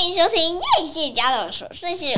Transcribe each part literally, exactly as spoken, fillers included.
迎收听叶谢家的琐碎事。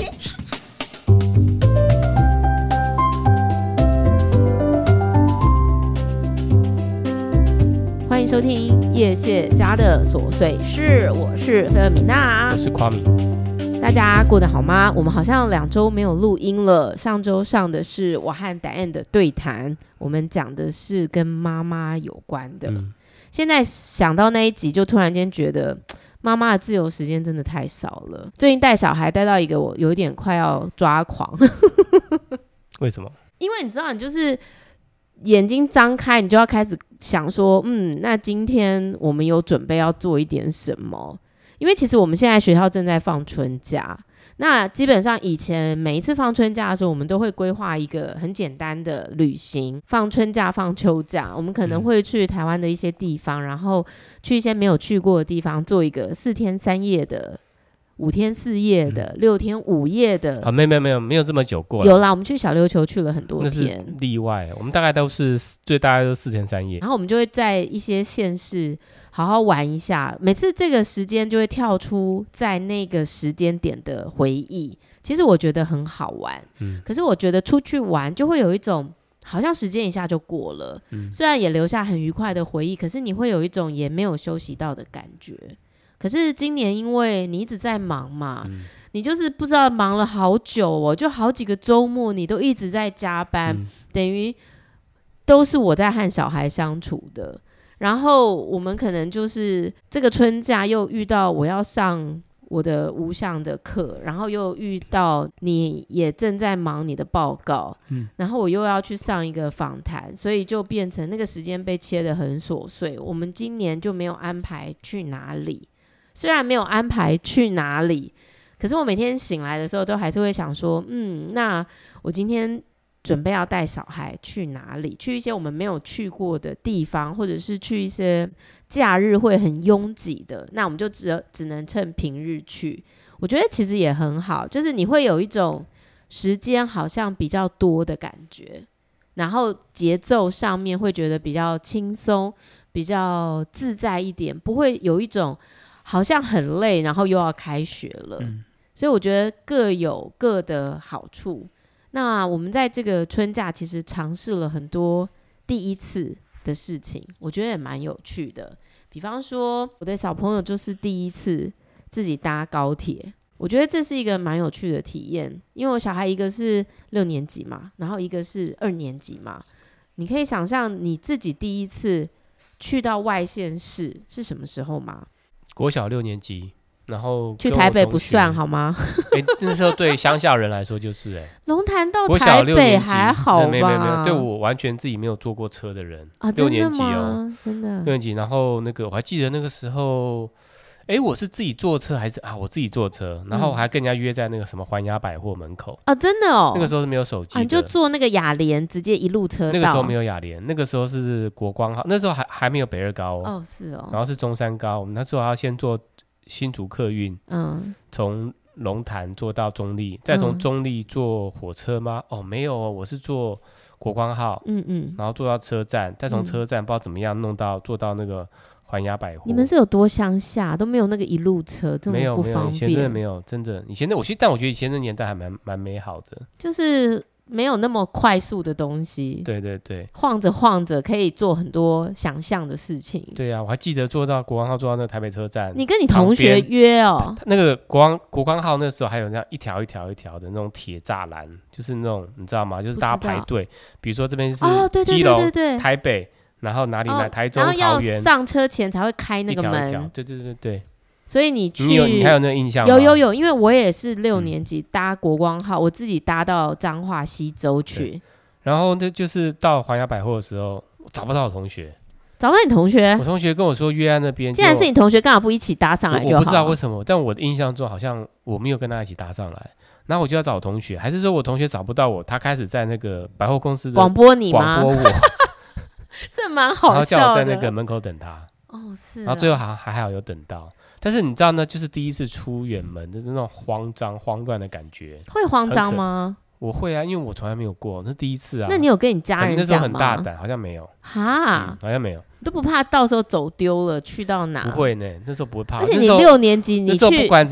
欢迎收听叶谢家的琐碎事，我是菲尔米娜， 我是夸米。 大家过得好吗？我们好像两周没有录音了。上周上的是我和 Diane 的对谈，我们讲的是跟妈妈有关的、嗯、现在想到那一集就突然间觉得妈妈的自由时间真的太少了。最近带小孩带到一个我有一点快要抓狂为什么？ 因为你知道你就是眼睛张开你就要开始想说嗯，那今天我们有准备要做一点什么。因为其实我们现在学校正在放春假，那基本上以前每一次放春假的时候我们都会规划一个很简单的旅行，放春假放秋假我们可能会去台湾的一些地方、嗯、然后去一些没有去过的地方做一个四天三夜的五天四夜的、嗯、六天五夜的啊， 没有没有没有没有这么久过。 有啦，我们去小琉球去了很多天， 那是例外，我们大概都是最大概都是四天三夜， 然后我们就会在一些县市好好玩一下，每次这个时间就会跳出在那个时间点的回忆，其实我觉得很好玩、嗯、可是我觉得出去玩就会有一种好像时间一下就过了、嗯、虽然也留下很愉快的回忆，可是你会有一种也没有休息到的感觉。可是今年因为你一直在忙嘛、嗯、你就是不知道忙了好久哦，就好几个周末你都一直在加班、嗯、等于都是我在和小孩相处的。然后我们可能就是这个春假又遇到我要上我的无相的课，然后又遇到你也正在忙你的报告、嗯、然后我又要去上一个访谈，所以就变成那个时间被切得很琐碎。我们今年就没有安排去哪里，虽然没有安排去哪里，可是我每天醒来的时候都还是会想说嗯，那我今天准备要带小孩去哪里，去一些我们没有去过的地方，或者是去一些假日会很拥挤的，那我们就 只, 只能趁平日去。我觉得其实也很好，就是你会有一种时间好像比较多的感觉，然后节奏上面会觉得比较轻松比较自在一点，不会有一种好像很累然后又要开学了、嗯、所以我觉得各有各的好处。那我们在这个春假其实尝试了很多第一次的事情，我觉得也蛮有趣的。比方说我的小朋友就是第一次自己搭高铁，我觉得这是一个蛮有趣的体验。因为我小孩一个是六年级嘛，然后一个是二年级嘛，你可以想象你自己第一次去到外县市是什么时候吗？ 国小六年级，然后去台北不算好吗？ 欸、那时候对乡下人来说就是哎， 龙潭到台北还好吧？ 没有没有没有，对我完全自己没有坐过车的人啊，六年级哦， 真的六年级。然后那个我还记得那个时候，哎，我是自己坐车还是啊？我自己坐车，然后我还跟人家约在那个什么环亚百货门口啊，真的哦。 那个时候是没有手机的、啊， 你就坐那个雅联，直接一路车到。 那个时候没有雅联，那个时候是国光号，那时候还还没有北二高 哦, 哦，是哦。 然后是中山高，我们那时候要先坐新竹客运，嗯，从龙潭坐到中立，再从中立坐火车吗、嗯、哦没有哦，我是坐国光号，嗯嗯，然后坐到车站，再从车站、嗯、不知道怎么样弄到坐到那个环亚百货。 你们是有多乡下，都没有那个一路车这么不方便？没有没有， 以前真的没有，真的以前的我但我觉得以前的年代还蛮蛮美好的， 就是没有那么快速的东西， 对对对， 晃着晃着可以做很多想象的事情。 对啊，我还记得坐到国光号坐到那个台北车站， 你跟你同学约哦？ 那个国光国光号那时候还有那样一条一条一条的那种铁栅栏，就是那种你知道吗？就是大家排队，比如说这边是基隆、哦、台北，然后哪里来、哦、台中、桃园， 然后要上车前才会开那个门， 一条一条，对对对对。 所以你去， 你有你还有那个印象吗？ 有有有，因为我也是六年级搭国光号、嗯、我自己搭到彰化西州去， 然后这就是到环亚百货的时候找不到我同学， 找不到你同学？ 我同学跟我说约在那边， 既然是你同学干嘛不一起搭上来就好？ 我, 我不知道为什么，但我的印象中好像我没有跟他一起搭上来，然后我就要找我同学，还是说我同学找不到我，他开始在那个百货公司的广播你吗？ 广播我这蛮好笑的， 然后叫我在那个门口等他。 哦，是、啊， 然后最后还还好有等到，但是你知道呢，就是第一次出远门的那种慌张慌乱的感觉。 会慌张吗？ 我会啊，因为我从来没有过，那是第一次啊。 那你有跟你家人讲吗？ 那时候很大胆，好像没有。 哈、 嗯，好像没有。 都不怕到时候走丢了，去到哪？ 不会呢，那时候不会怕。 而且你六年级，你去那时候不管怎样，就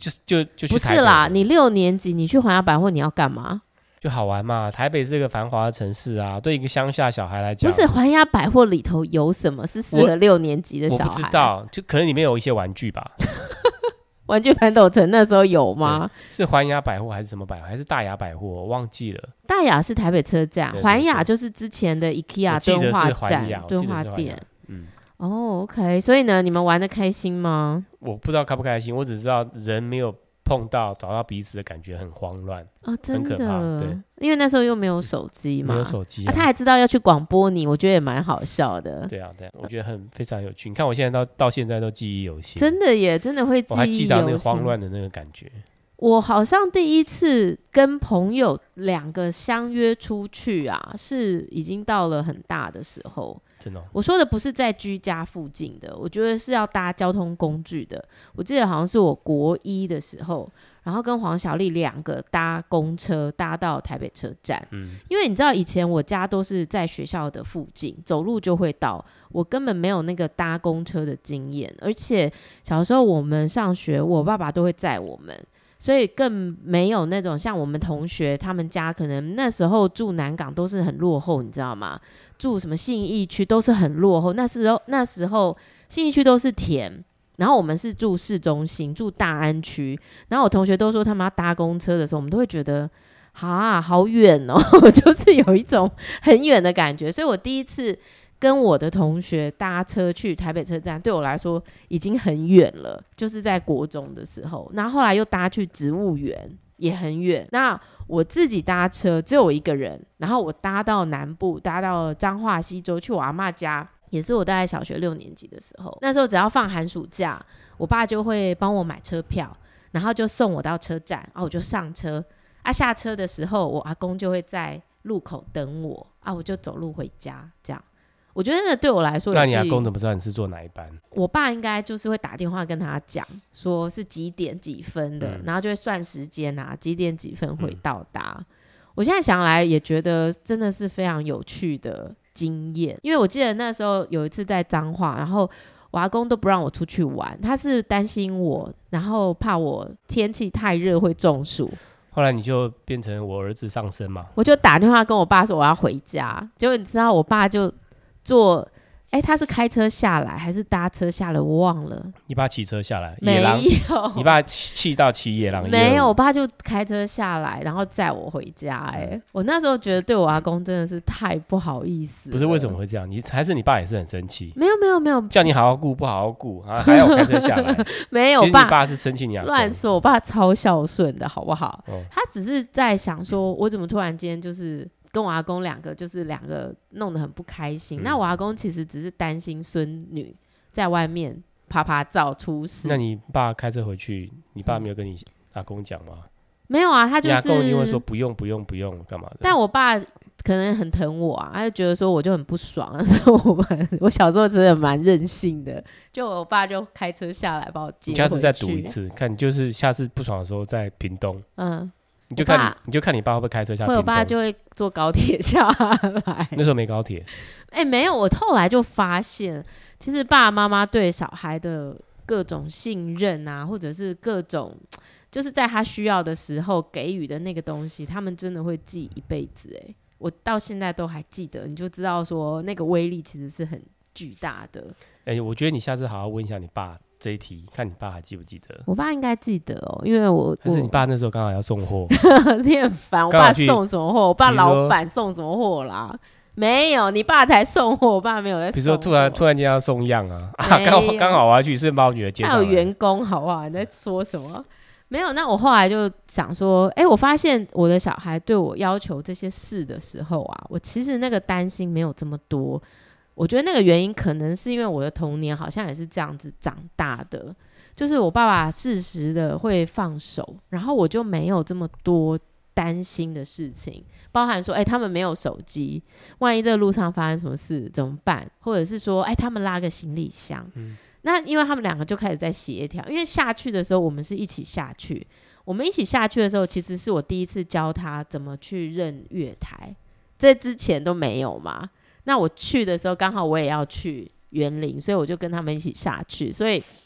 就就就去台北。 不是啦，你六年级你去环亚百货你要干嘛？ 就好玩嘛，台北是一个繁华的城市啊，对一个乡下小孩来讲， 不是环亚百货里头有什么是适合六年级的小孩？ 我不知道，就可能里面有一些玩具吧。 玩具反斗城那时候有吗？ 是环亚百货还是什么百货？还是大雅百货？我忘记了。 大雅是台北车站，环亚就是之前的 IKEA 敦化站、敦化店。嗯，哦 ，OK， 所以呢，你们玩得开心吗？ 我不知道开不开心，我只知道人没有碰到找到彼此的感觉很慌乱哦，真的， 很可怕。对， 因为那时候又没有手机嘛， 没有手机、啊啊，他还知道要去广播你，我觉得也蛮好笑的。 对啊，对啊，我觉得很非常有趣。你看我现在到到现在都记忆犹新， 真的耶，真的会记忆犹新。 我还记得那个慌乱的那个感觉。 我好像第一次跟朋友两个相约出去啊，是已经到了很大的时候。 真的、哦， 我说的不是在居家附近的，我觉得是要搭交通工具的。我记得好像是我国一的时候，然后跟黄小丽两个搭公车搭到台北车站。嗯，因为你知道以前我家都是在学校的附近，走路就会到，我根本没有那个搭公车的经验。而且小时候我们上学，我爸爸都会载我们。所以更没有那种像我们同学他们家可能那时候住南港都是很落后，你知道吗？住什么信义区都是很落后，那时候那时候信义区都是田，然后我们是住市中心，住大安区，然后我同学都说他们要搭公车的时候，我们都会觉得啊好远哦，就是有一种很远的感觉。所以我第一次跟我的同学搭车去台北车站，对我来说已经很远了，就是在国中的时候。然后后来又搭去植物园，也很远。那我自己搭车只有我一个人，然后我搭到南部，搭到彰化西州去我阿嬷家，也是我大概小学六年级的时候。那时候只要放寒暑假，我爸就会帮我买车票，然后就送我到车站，然后我就上车啊。下车的时候，我阿公就会在路口等我啊，我就走路回家这样。我觉得那对我来说也是， 那你阿公怎么知道你是坐哪一班？ 我爸应该就是会打电话跟他讲，说是几点几分的，嗯、然后就会算时间啊，几点几分会到达。嗯、我现在想来也觉得真的是非常有趣的经验，因为我记得那时候有一次在彰化，然后我阿公都不让我出去玩，他是担心我，然后怕我天气太热会中暑。 后来你就变成我儿子上身嘛， 我就打电话跟我爸说我要回家，结果你知道我爸就坐，哎，他是开车下来还是搭车下来？我忘了。 你爸骑车下来？ 没有。 你爸气到骑野狼？ 没有，我爸就开车下来，然后载我回家。哎、嗯，我那时候觉得对我阿公真的是太不好意思了。 不是为什么会这样？你还是你爸也是很生气？ 没有没有没有， 叫你好好顾不好好顾啊，还要我开车下来？ 没有， 其实你爸是生气你阿公。 乱说，我爸超孝顺的好不好？哦、他只是在想说，我怎么突然间就是。跟我阿公两个就是两个弄得很不开心、嗯、那我阿公其实只是担心孙女在外面啪啪照出事。 那你爸开车回去，你爸没有跟你阿公讲吗？ 没有啊，他就是你阿公一定会说不用不用不用干嘛的。 但我爸可能很疼我啊，他就觉得说我就很不爽，所以我我小时候真的蛮任性的，就我爸就开车下来把我接回去。 你下次再赌一次，看你就是下次不爽的时候在屏东，嗯。你就看 你, 你就看你爸会不会开车下屏东， 我爸就会坐高铁下来。 那时候没高铁。 哎、欸，没有，我后来就发现，其实爸爸妈妈对小孩的各种信任啊，或者是各种就是在他需要的时候给予的那个东西，他们真的会记一辈子。哎、欸，我到现在都还记得，你就知道说那个威力其实是很巨大的。 哎、欸，我觉得你下次好好问一下你爸。这一题看你爸还记不记得？ 我爸应该记得哦，因为我还是你爸那时候刚好要送货， 你很烦。我爸送什么货？我爸老板送什么货啦？没有，你爸才送货，我爸没有在送货。 比如说突然突然间要送样啊，刚好刚好我要去，顺便把我女儿接上来。 还有员工好不好？你在说什么？没有。那我后来就想说，哎、欸，我发现我的小孩对我要求这些事的时候啊，我其实那个担心没有这么多。我觉得那个原因可能是因为我的童年好像也是这样子长大的，就是我爸爸适时的会放手，然后我就没有这么多担心的事情，包含说哎、欸，他们没有手机，万一这个路上发生什么事怎么办，或者是说哎、欸，他们拉个行李箱、嗯、那因为他们两个就开始在协调，因为下去的时候我们是一起下去，我们一起下去的时候其实是我第一次教他怎么去认月台，这之前都没有嘛。那我去的时候刚好我也要去园林，所以我就跟他们一起下去，所以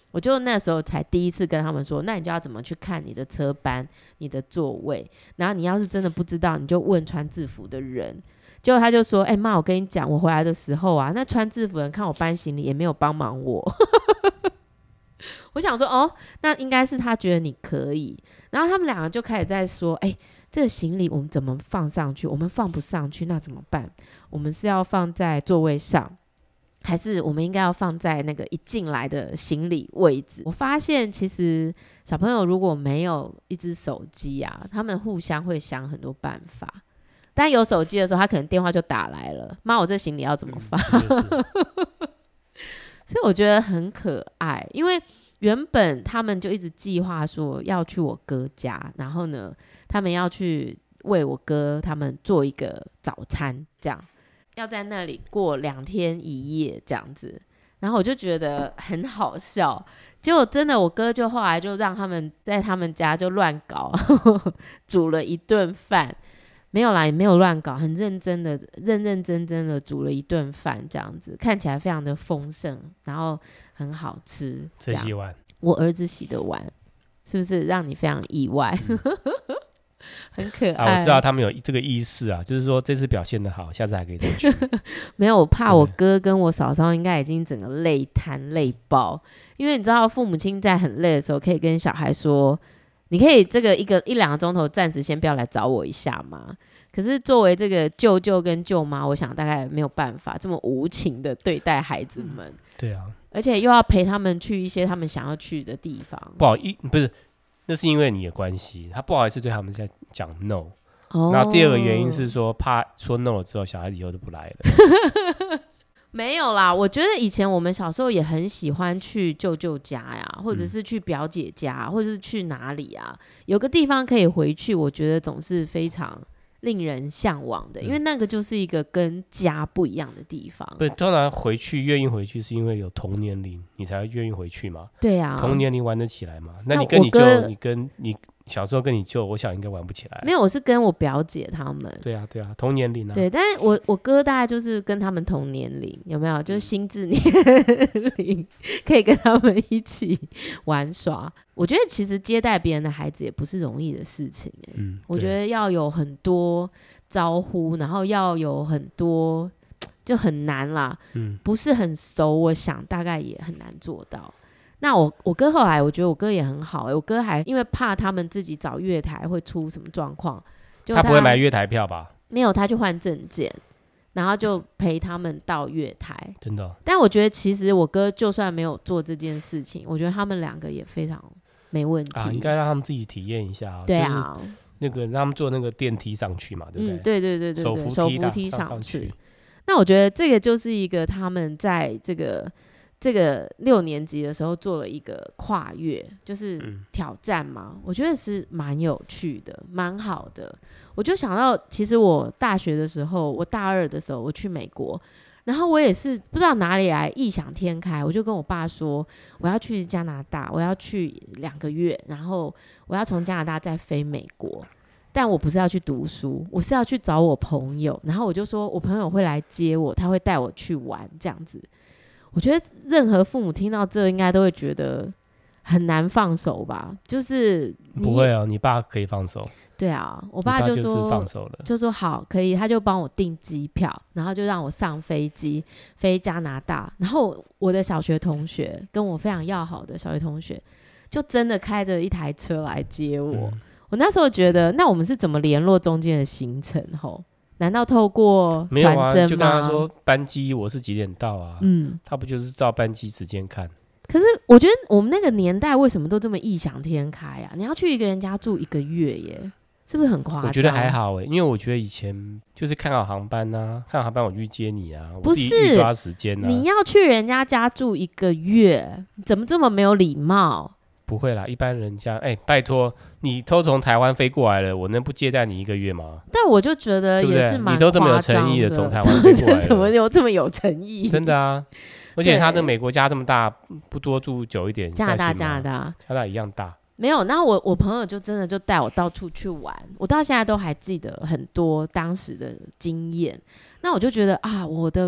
我就那时候才第一次跟他们说，那你就要怎么去看你的车班、你的座位，然后你要是真的不知道，你就问穿制服的人。结果他就说：“哎、欸、妈，我跟你讲，我回来的时候啊，那穿制服的人看我搬行李也没有帮忙我。”我想说，哦，那应该是他觉得你可以。然后他们两个就开始在说：“哎、欸，这个行李我们怎么放上去？我们放不上去，那怎么办？我们是要放在座位上？”还是我们应该要放在那个一进来的行李位置。我发现其实小朋友如果没有一只手机啊，他们互相会想很多办法。但有手机的时候，他可能电话就打来了，妈，我这行李要怎么放？嗯、所以我觉得很可爱，因为原本他们就一直计划说要去我哥家，然后呢，他们要去为我哥他们做一个早餐，这样。要在那里过两天一夜这样子，然后我就觉得很好笑。结果真的，我哥就后来就让他们在他们家就乱搞，煮了一顿饭，没有啦，也没有乱搞，很认真的、认认真真的煮了一顿饭，这样子看起来非常的丰盛，然后很好吃。 谁洗碗？ 我儿子洗的碗，是不是让你非常意外？嗯很可爱、 啊、我知道他们有这个意识啊，就是说这次表现得好，下次还可以再去。 没有，我怕我哥跟我嫂嫂应该已经整个累瘫累爆，因为你知道父母亲在很累的时候可以跟小孩说，你可以这个一个一两个钟头暂时先不要来找我一下吗？可是作为这个舅舅跟舅妈，我想大概没有办法这么无情的对待孩子们、嗯、 对啊， 而且又要陪他们去一些他们想要去的地方。 不好意不是，那是因为你的关系，他不好意思对他们在讲 no、哦、然后第二个原因是说怕说 no 了之后小孩子以后就不来了。 没有啦，我觉得以前我们小时候也很喜欢去舅舅家呀，或者是去表姐家、嗯、或者是去哪里啊，有个地方可以回去，我觉得总是非常令人向往的、嗯、因为那个就是一个跟家不一样的地方。 对，当然回去愿意回去是因为有同年龄你才会愿意回去嘛。 对啊， 同年龄玩得起来嘛。那你跟你舅你跟你小时候跟你舅，我想应该玩不起来。 没有，我是跟我表姐他们。 对啊对啊，同年龄啊。 对，但是我我哥大概就是跟他们同年龄，有没有？就是心智年龄可以跟他们一起玩耍。我觉得其实接待别人的孩子也不是容易的事情、欸嗯、我觉得要有很多招呼，然后要有很多就很难啦、嗯、不是很熟，我想大概也很难做到。那我我哥后来我觉得我哥也很好、欸、我哥还因为怕他们自己找月台会出什么状况， 他不会买月台票吧？ 没有，他去换证件，然后就陪他们到月台。 真的、哦？ 但我觉得其实我哥就算没有做这件事情，我觉得他们两个也非常没问题啊，应该让他们自己体验一下、啊。 对啊、就是， 那个让他们坐那个电梯上去嘛，对不对？ 嗯，对对对对对，手扶梯, 手扶梯上去。 上去那我觉得这个就是一个他们在这个这个六年级的时候做了一个跨越，就是挑战嘛、嗯、我觉得是蛮有趣的，蛮好的。我就想到其实我大学的时候，我大二的时候我去美国，然后我也是不知道哪里来异想天开，我就跟我爸说我要去加拿大，我要去两个月，然后我要从加拿大再飞美国，但我不是要去读书，我是要去找我朋友，然后我就说我朋友会来接我，他会带我去玩这样子。我觉得任何父母听到这应该都会觉得很难放手吧，就是不会啊，你爸可以放手。 对啊，我爸就说就是放手了， 就说好可以，他就帮我订机票，然后就让我上飞机飞加拿大，然后我的小学同学跟我非常要好的小学同学就真的开着一台车来接我、嗯、我那时候觉得那我们是怎么联络中间的行程吼？难道透过没有啊？就跟他说班机我是几点到啊？嗯，他不就是照班机时间看？ 可是我觉得我们那个年代为什么都这么异想天开啊？你要去一个人家住一个月耶，是不是很夸张？ 我觉得还好哎，因为我觉得以前就是看好航班啊，看好航班我去接你啊， 不是我自己预抓时间啊。 你要去人家家住一个月，怎么这么没有礼貌？ 不会啦，一般人家哎、欸，拜托，你都从台湾飞过来了，我能不接待你一个月吗？ 但我就觉得也是蛮夸张的， 你都这么有诚意的从台湾飞过来了， 怎么有这么有诚意？ 真的啊！而且他的美国家这么大，不多住久一点？ 加拿大，加拿大， 加拿大一样大。 没有，那我我朋友就真的就带我到处去玩，我到现在都还记得很多当时的经验。那我就觉得啊，我的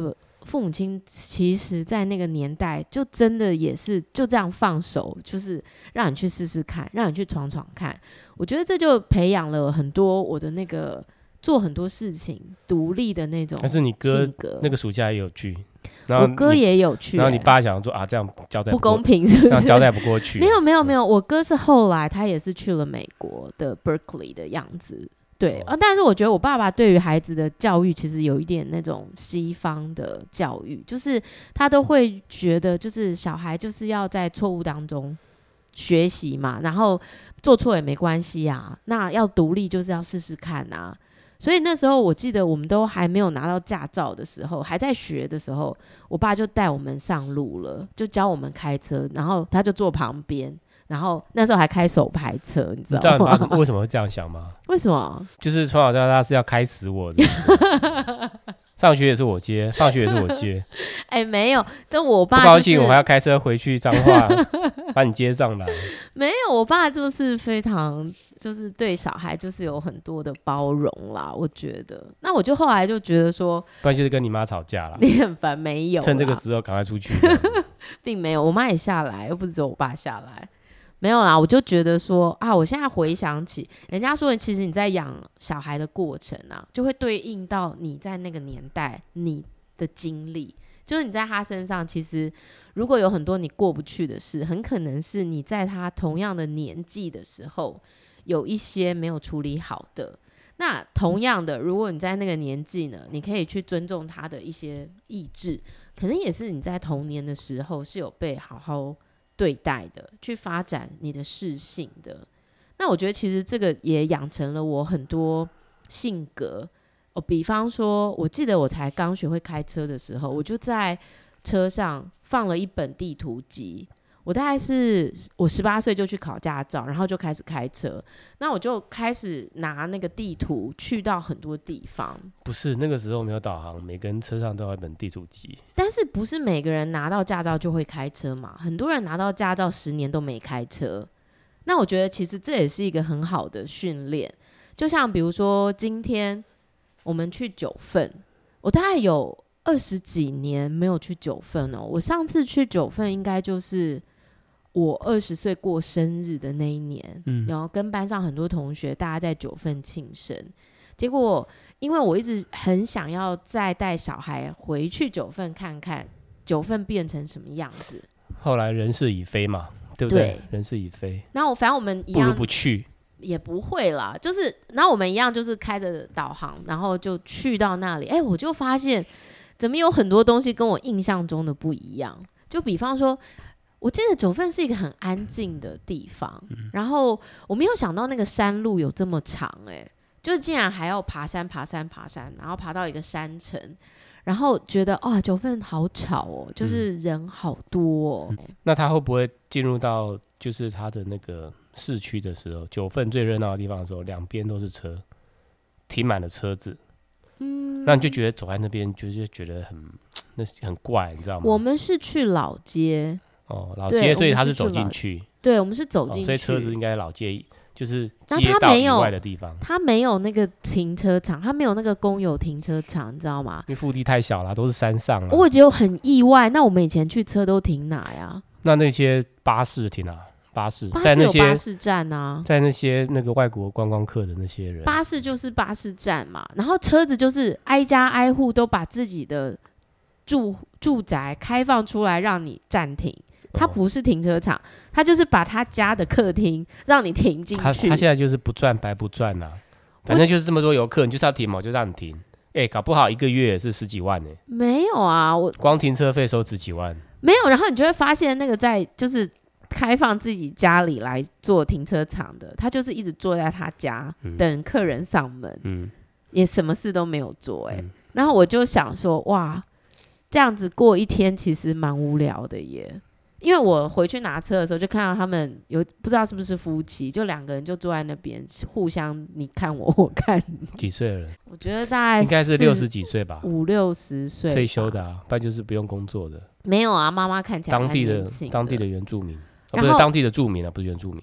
父母亲其实在那个年代就真的也是就这样放手，就是让你去试试看，让你去闯闯看。我觉得这就培养了很多我的那个做很多事情独立的那种性格。但是你哥那个暑假也有去，然后我哥也有去、欸， 然后你爸想说啊，这样交代不, 不公平是不是？ 这样交代不过去。 没有没有没有，我哥是后来他也是去了美国的 Berkeley 的样子。对、哦啊、但是我觉得我爸爸对于孩子的教育其实有一点那种西方的教育，就是他都会觉得就是小孩就是要在错误当中学习嘛，然后做错也没关系啊，那要独立就是要试试看啊。所以那时候我记得我们都还没有拿到驾照的时候，还在学的时候，我爸就带我们上路了，就教我们开车，然后他就坐旁边，然后那时候还开手排车，你知道吗？ 你知道你爸为什么会这样想吗？ 为什么？ 就是从小到大是要开死我是不是上学也是我接，放学也是我接。 哎、欸，没有，但我爸、就是、 不高兴，我还要开车回去彰化把你接上来。 没有，我爸就是非常就是对小孩就是有很多的包容啦，我觉得。那我就后来就觉得说， 不然就是跟你妈吵架啦。 你很烦，没有， 趁这个时候赶快出去。 并没有，我妈也下来，又不是只有我爸下来。没有啦，我就觉得说啊，我现在回想起人家说，其实你在养小孩的过程啊，就会对应到你在那个年代你的经历，就是你在他身上，其实如果有很多你过不去的事，很可能是你在他同样的年纪的时候有一些没有处理好的。那同样的，如果你在那个年纪呢，你可以去尊重他的一些意志，可能也是你在童年的时候是有被好好对待的，去发展你的适性的。那我觉得其实这个也养成了我很多性格、哦、比方说我记得我才刚学会开车的时候，我就在车上放了一本地图集。我大概是我十八岁就去考驾照，然后就开始开车，那我就开始拿那个地图去到很多地方。 不是那个时候没有导航，每个人车上都有一本地图集。 但是不是每个人拿到驾照就会开车嘛？很多人拿到驾照十年都没开车。那我觉得其实这也是一个很好的训练。就像比如说今天我们去九份，我大概有二十几年没有去九份哦。我上次去九份应该就是我二十岁过生日的那一年、嗯、然后跟班上很多同学大家在九份庆生，结果因为我一直很想要再带小孩回去九份看看九份变成什么样子， 后来人事已非嘛，对不 对, 对人事已非， 那我反正我们一样不如不去也不会啦，就是然后我们一样就是开着导航，然后就去到那里，哎，我就发现怎么有很多东西跟我印象中的不一样。就比方说我记得九份是一个很安静的地方、嗯、然后我没有想到那个山路有这么长，哎，就竟然还要爬山爬山爬山，然后爬到一个山城，然后觉得哇，九份好吵哦，就是人好多哦、嗯嗯、那他会不会进入到就是他的那个市区的时候，九份最热闹的地方的时候，两边都是车，停满了车子，嗯，那你就觉得走在那边就是觉得很那很怪，你知道吗？ 我们是去老街哦，老街，所以他是走进去， 对，我们是走进去、哦， 所以车子应该老街就是街道以外的地方。 它没有那个停车场，它没有那个公有停车场，你知道吗？ 因为腹地太小了，都是山上了。 我觉得很意外，那我们以前去车都停哪呀？ 那那些巴士停哪？巴士巴士有巴士站啊， 在那些那个外国观光客的那些人， 巴士就是巴士站嘛，然后车子就是挨家挨户都把自己的住住宅开放出来让你暂停。它不是停车场，它就是把他家的客厅让你停进去。他他现在就是不赚白不赚啊，反正就是这么多游客，你就是要停嘛，我就让你停。哎、欸，搞不好一个月是十几万呢、欸。 没有啊，我光停车费收十几万。 没有，然后你就会发现那个在就是开放自己家里来做停车场的，他就是一直坐在他家、嗯、等客人上门，嗯，也什么事都没有做、欸，哎、嗯。然后我就想说，哇，这样子过一天其实蛮无聊的耶。因为我回去拿车的时候就看到他们有不知道是不是夫妻，就两个人就坐在那边互相你看我我看你。 几岁了？ 我觉得大概应该是六十几岁吧， 五六十岁退休的啊，不然就是不用工作的。 没有啊，妈妈看起来当地的当地的原住民、哦、不是当地的住民啊，不是原住民。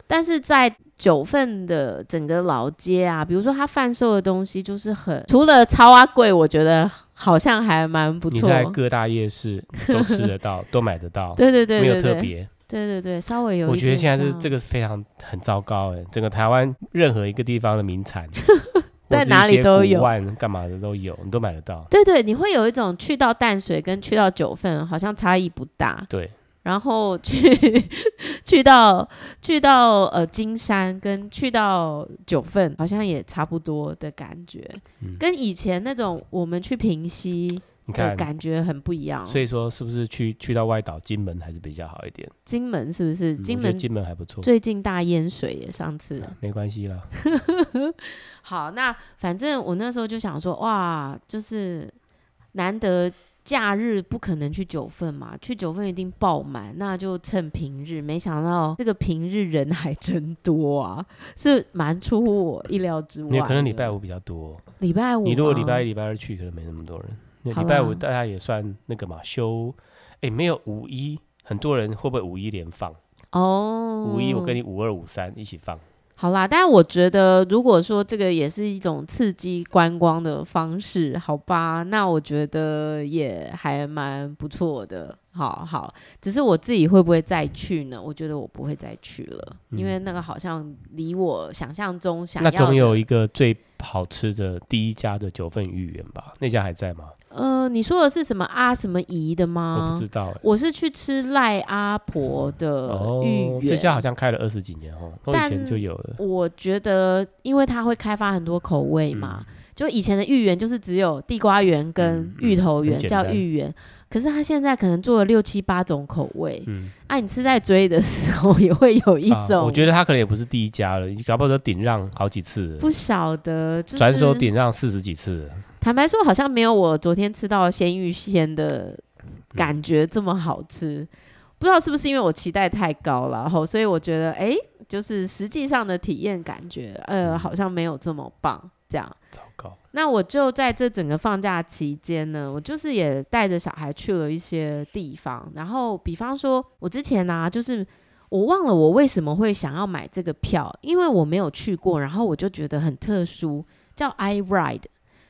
但是在九份的整个老街啊，比如说它贩售的东西就是很，除了超阿贵，我觉得好像还蛮不错。 你在各大夜市都吃得到，都买得到。 对对对对对， 没有特别。 对对对，稍微有一点。 我觉得现在是这个是非常很糟糕哎，整个台湾任何一个地方的名产， 在哪里都有， 古玩干嘛的都有，你都买得到。 对对，你会有一种去到淡水跟去到九份好像差异不大。 对。 然后去去到去到呃金山跟去到九份好像也差不多的感觉，嗯、跟以前那种我们去平溪的感觉很不一样。 所以说是不是去去到外岛金门还是比较好一点？ 金门是不是？ 嗯、 金门金门还不错。 最近大淹水耶，上次、 啊、没关系啦。 好，那反正我那时候就想说，哇，就是难得。假日不可能去九份嘛，去九份一定爆满，那就趁平日。没想到这个平日人还真多啊，是蛮出乎我意料之外的。 也可能礼拜五比较多。 礼拜五， 你如果礼拜一、礼拜二去，可能没那么多人。礼拜五大家也算那个嘛，休。哎，没有五一，很多人会不会五一连放？哦，五一我跟你五二、五三一起放。 好啦，但是我觉得如果说这个也是一种刺激观光的方式，好吧，那我觉得也还蛮不错的。好好，只是我自己会不会再去呢？我觉得我不会再去了，嗯、因为那个好像离我想象中想要的。 那总有一个最好吃的第一家的九份芋圆吧？那家还在吗？ 呃，你说的是什么阿什么姨的吗？ 我不知道、欸， 我是去吃赖阿婆的芋圆、哦， 这家好像开了二十几年哦，从以前就有了。 我觉得，因为它会开发很多口味嘛，嗯、就以前的芋圆就是只有地瓜圆跟芋头圆、嗯嗯、叫芋圆。可是他现在可能做了六七八种口味，嗯，啊，你吃在嘴里的时候也会有一种、啊， 我觉得他可能也不是第一家了，你搞不好都顶让好几次了， 不晓得，就是转手顶让四十几次了。 坦白说，好像没有我昨天吃到鲜芋仙的感觉这么好吃，嗯、不知道是不是因为我期待太高了，后所以我觉得，哎，就是实际上的体验感觉，呃，好像没有这么棒，这样。 糟糕。 那我就在这整个放假期间呢，我就是也带着小孩去了一些地方，然后比方说我之前啊，就是我忘了我为什么会想要买这个票，因为我没有去过，然后我就觉得很特殊，叫 iRide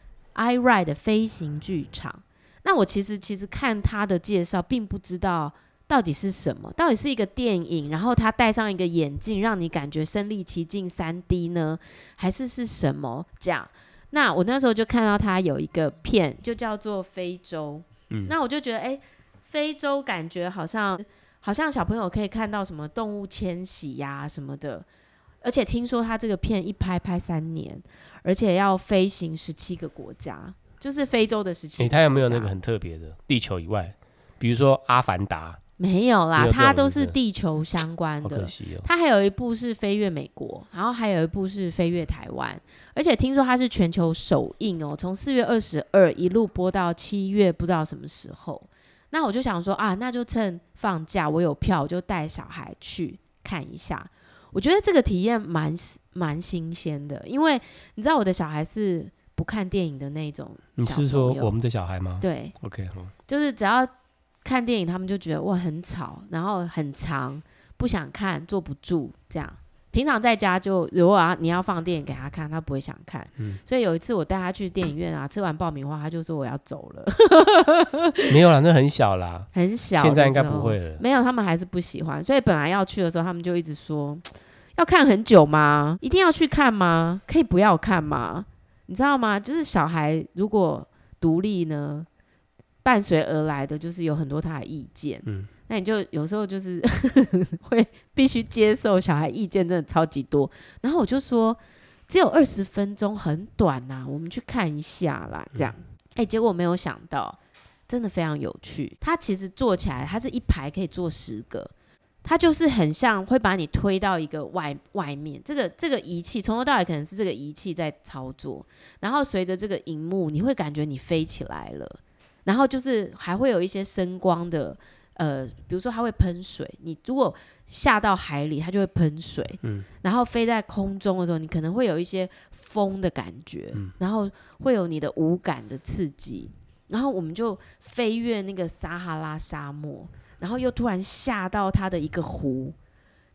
iRide 飞行剧场。那我其实其实看他的介绍并不知道到底是什么，到底是一个电影，然后他戴上一个眼镜让你感觉身临其境 三 D 呢，还是是什么这样。那我那时候就看到他有一个片就叫做非洲、嗯、那我就觉得哎，非洲感觉好像好像小朋友可以看到什么动物迁徙呀、啊、什么的，而且听说他这个片一拍拍三年，而且要飞行十七个国家，就是非洲的十七个国家。 他有没有那个很特别的地球以外，比如说阿凡达？ 没有啦，它都是地球相关的。 好可惜哦。 它还有一部是飞越美国，然后还有一部是飞越台湾，而且听说它是全球首映哦，从四月二十二一路播到七月，不知道什么时候。那我就想说啊，那就趁放假我有票，我就带小孩去看一下。我觉得这个体验蛮蛮新鲜的，因为你知道我的小孩是不看电影的那种。 你是说我们的小孩吗？ 对 ，OK， 好， 就是只要看电影他们就觉得哇很吵，然后很长，不想看，坐不住这样。平常在家就如果要你要放电影给他看，他不会想看、嗯、所以有一次我带他去电影院啊，吃完爆米花他就说我要走了。 没有啦，那很小啦， 很小， 现在应该不会了。 没有，他们还是不喜欢，所以本来要去的时候他们就一直说要看很久吗？一定要去看吗？可以不要看吗？你知道吗？就是小孩如果独立呢，伴随而来的就是有很多他的意见，嗯，那你就有时候就是会必须接受小孩意见真的超级多。然后我就说只有二十分钟，很短啊，我们去看一下啦，这样。哎、嗯欸，结果没有想到，真的非常有趣。它其实做起来，它是一排可以做十个。它就是很像会把你推到一个 外, 外面，这个这个仪器从头到尾可能是这个仪器在操作，然后随着这个萤幕你会感觉你飞起来了，然后就是还会有一些声光的呃，比如说它会喷水，你如果下到海里它就会喷水、嗯、然后飞在空中的时候你可能会有一些风的感觉、嗯、然后会有你的五感的刺激，然后我们就飞越那个撒哈拉沙漠，然后又突然下到它的一个湖，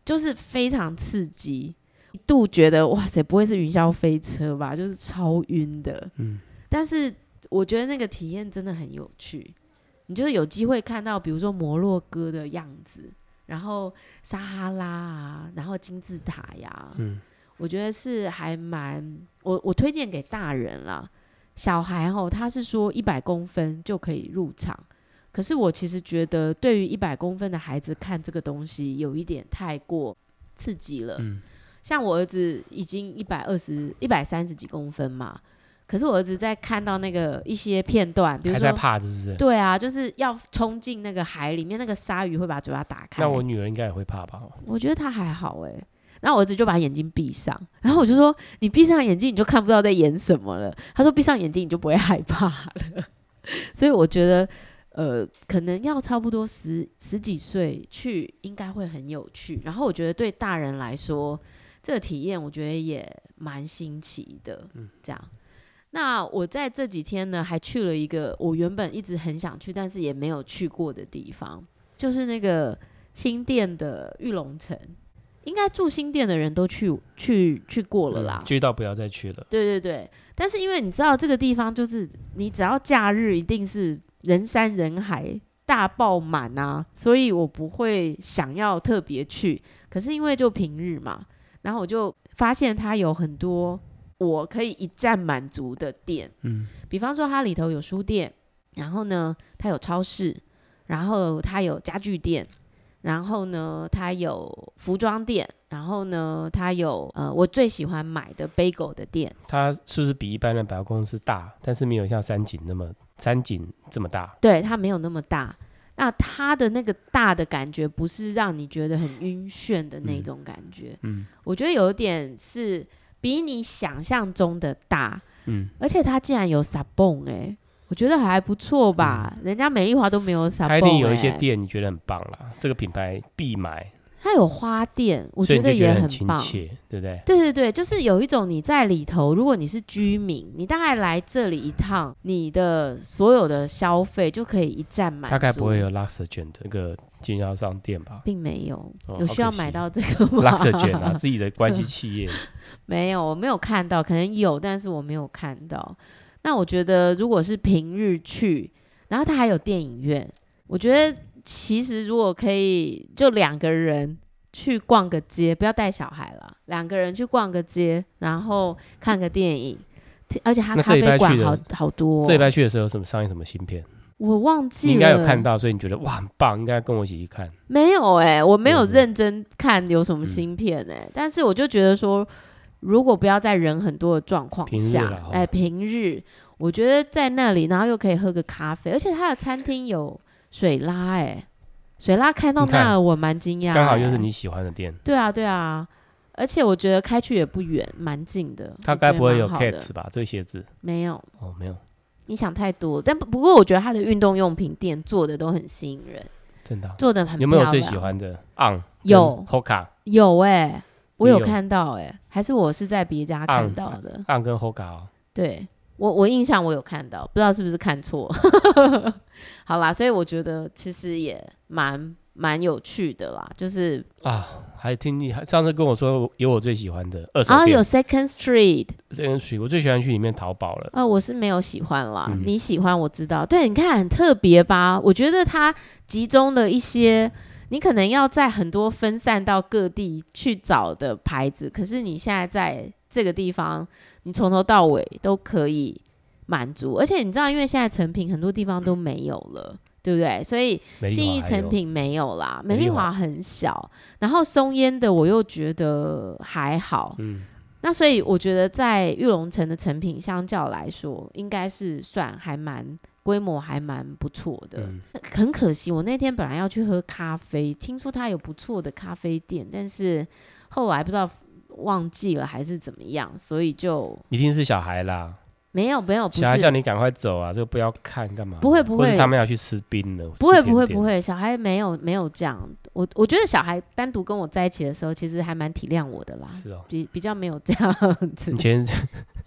就是非常刺激，一度觉得哇塞，不会是云霄飞车吧？就是超晕的。嗯，但是我觉得那个体验真的很有趣，你就是有机会看到，比如说摩洛哥的样子，然后撒哈拉啊，然后金字塔呀，嗯，我觉得是还蛮我我推荐给大人啦。小孩吼，他是说一百公分就可以入场，可是我其实觉得对于一百公分的孩子看这个东西有一点太过刺激了。嗯，像我儿子已经一百二十、一百三十几公分嘛，可是我儿子在看到那个一些片段，比如说还在怕，是不是？ 对啊，就是要冲进那个海里面，那个鲨鱼会把嘴巴打开。 那我女儿应该也会怕吧？ 我觉得她还好哎、欸。然后我儿子就把眼睛闭上，然后我就说：“你闭上眼睛，你就看不到在演什么了。”他说：“闭上眼睛，你就不会害怕了。”所以我觉得，呃，可能要差不多十十几岁去，应该会很有趣。然后我觉得对大人来说，这个体验我觉得也蛮新奇的。嗯，这样。那我在这几天呢，还去了一个我原本一直很想去，但是也没有去过的地方，就是那个新店的玉龙城。应该住新店的人都去去去过了啦， 去到不要再去了。 对对对，但是因为你知道这个地方就是你只要假日一定是人山人海大爆满啊，所以我不会想要特别去。可是因为就平日嘛，然后我就发现它有很多我可以一站满足的店，嗯，比方说它里头有书店，然后呢它有超市，然后它有家具店。然后呢，它有服装店，然后呢，它有呃我最喜欢买的 bagel 的店。 它是不是比一般的百货公司大，但是没有像三井那么三井这么大？ 对，它没有那么大。那它的那个大的感觉，不是让你觉得很晕眩的那种感觉。嗯，我觉得有点是比你想象中的大。嗯，而且它竟然有 Sabon 哎、欸。我觉得还不错吧、嗯，人家美丽华都没有Sabon、欸、 它一定有一些店你觉得很棒啦，这个品牌必买。 它有花店，我觉得也很棒， 所以你就觉得很亲切，对不对？ 对对对，就是有一种你在里头，如果你是居民，你大概来这里一趟，你的所有的消费就可以一站满足。 大概不会有 Luxer 卷的那个经销商店吧？ 并没有，哦、有需要买到这个吗 ？Luxer 卷啊，自己的关系企业没有，我没有看到，可能有，但是我没有看到。那我觉得如果是平日去，然后它还有电影院，我觉得其实如果可以就两个人去逛个街，不要带小孩了，两个人去逛个街，然后看个电影，而且它咖啡馆好好多、哦。 这礼拜去的时候有什么上映什么新片？ 我忘记了， 你应该有看到，所以你觉得哇很棒，应该跟我一起去看。 没有哎、欸，我没有认真看有什么新片哎、欸嗯，但是我就觉得说。如果不要在人很多的状况下，哎，平日我觉得在那里，然后又可以喝个咖啡，而且它的餐厅有水拉、欸，哎，水拉开到那我蛮惊讶， 刚好就是你喜欢的店。 对啊，对啊，而且我觉得开去也不远，蛮近的。 它该不会有 Keds 吧？这个鞋子没有哦，没有。 你想太多，但不过我觉得它的运动用品店做的都很吸引人， 真的、啊、 做的很漂亮。 有没有最喜欢的 On 有 Hoka 有哎、欸。我有看到哎、欸，还是我是在别家看到的。 暗跟 Hoka 哦， 对我我印象我有看到，不知道是不是看错。好啦，所以我觉得其实也蛮蛮有趣的啦，就是啊，还听你上次跟我说有我最喜欢的二手店， 啊有 Second Street，Second Street 我最喜欢去里面淘宝了。 啊，我是没有喜欢啦，嗯、你喜欢我知道，对，你看很特别吧？我觉得它集中了一些。你可能要在很多分散到各地去找的牌子，可是你现在在这个地方，你从头到尾都可以满足。而且你知道，因为现在成品很多地方都没有了，对不对？所以信义成品没有啦，美丽华很小，然后松烟的我又觉得还好。嗯，那所以我觉得在玉龙城的成品相较来说，应该是算还蛮。规模还蛮不错的、嗯，很可惜我那天本来要去喝咖啡，听说他有不错的咖啡店，但是后来不知道忘记了还是怎么样，所以就一定是小孩啦。 没有没有，不是小孩叫你赶快走啊，这个不要看干嘛？ 不会不会， 或是他们要去吃冰了， 不会不会不会，小孩没有没有这样。我我觉得小孩单独跟我在一起的时候，其实还蛮体谅我的啦， 是哦， 比比较没有这样子。 以前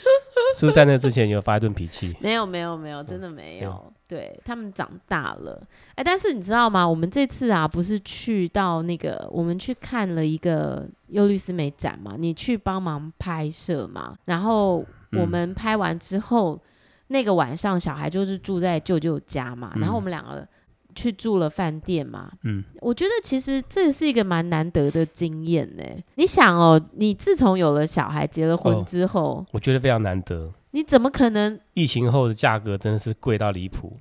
是不是在那之前有发一顿脾气？ 没有没有没有，真的没有。嗯、对，他们长大了，哎，但是你知道吗？我们这次啊，不是去到那个，我们去看了一个优律思美展嘛，你去帮忙拍摄嘛，然后我们拍完之后，嗯、那个晚上小孩就是住在舅舅家嘛，嗯、然后我们两个去住了饭店嘛，嗯，我觉得其实这是一个蛮难得的经验呢。你想哦，你自从有了小孩、结了婚之后，哦、 我觉得非常难得。 你怎么可能？ 疫情后的价格真的是贵到离谱。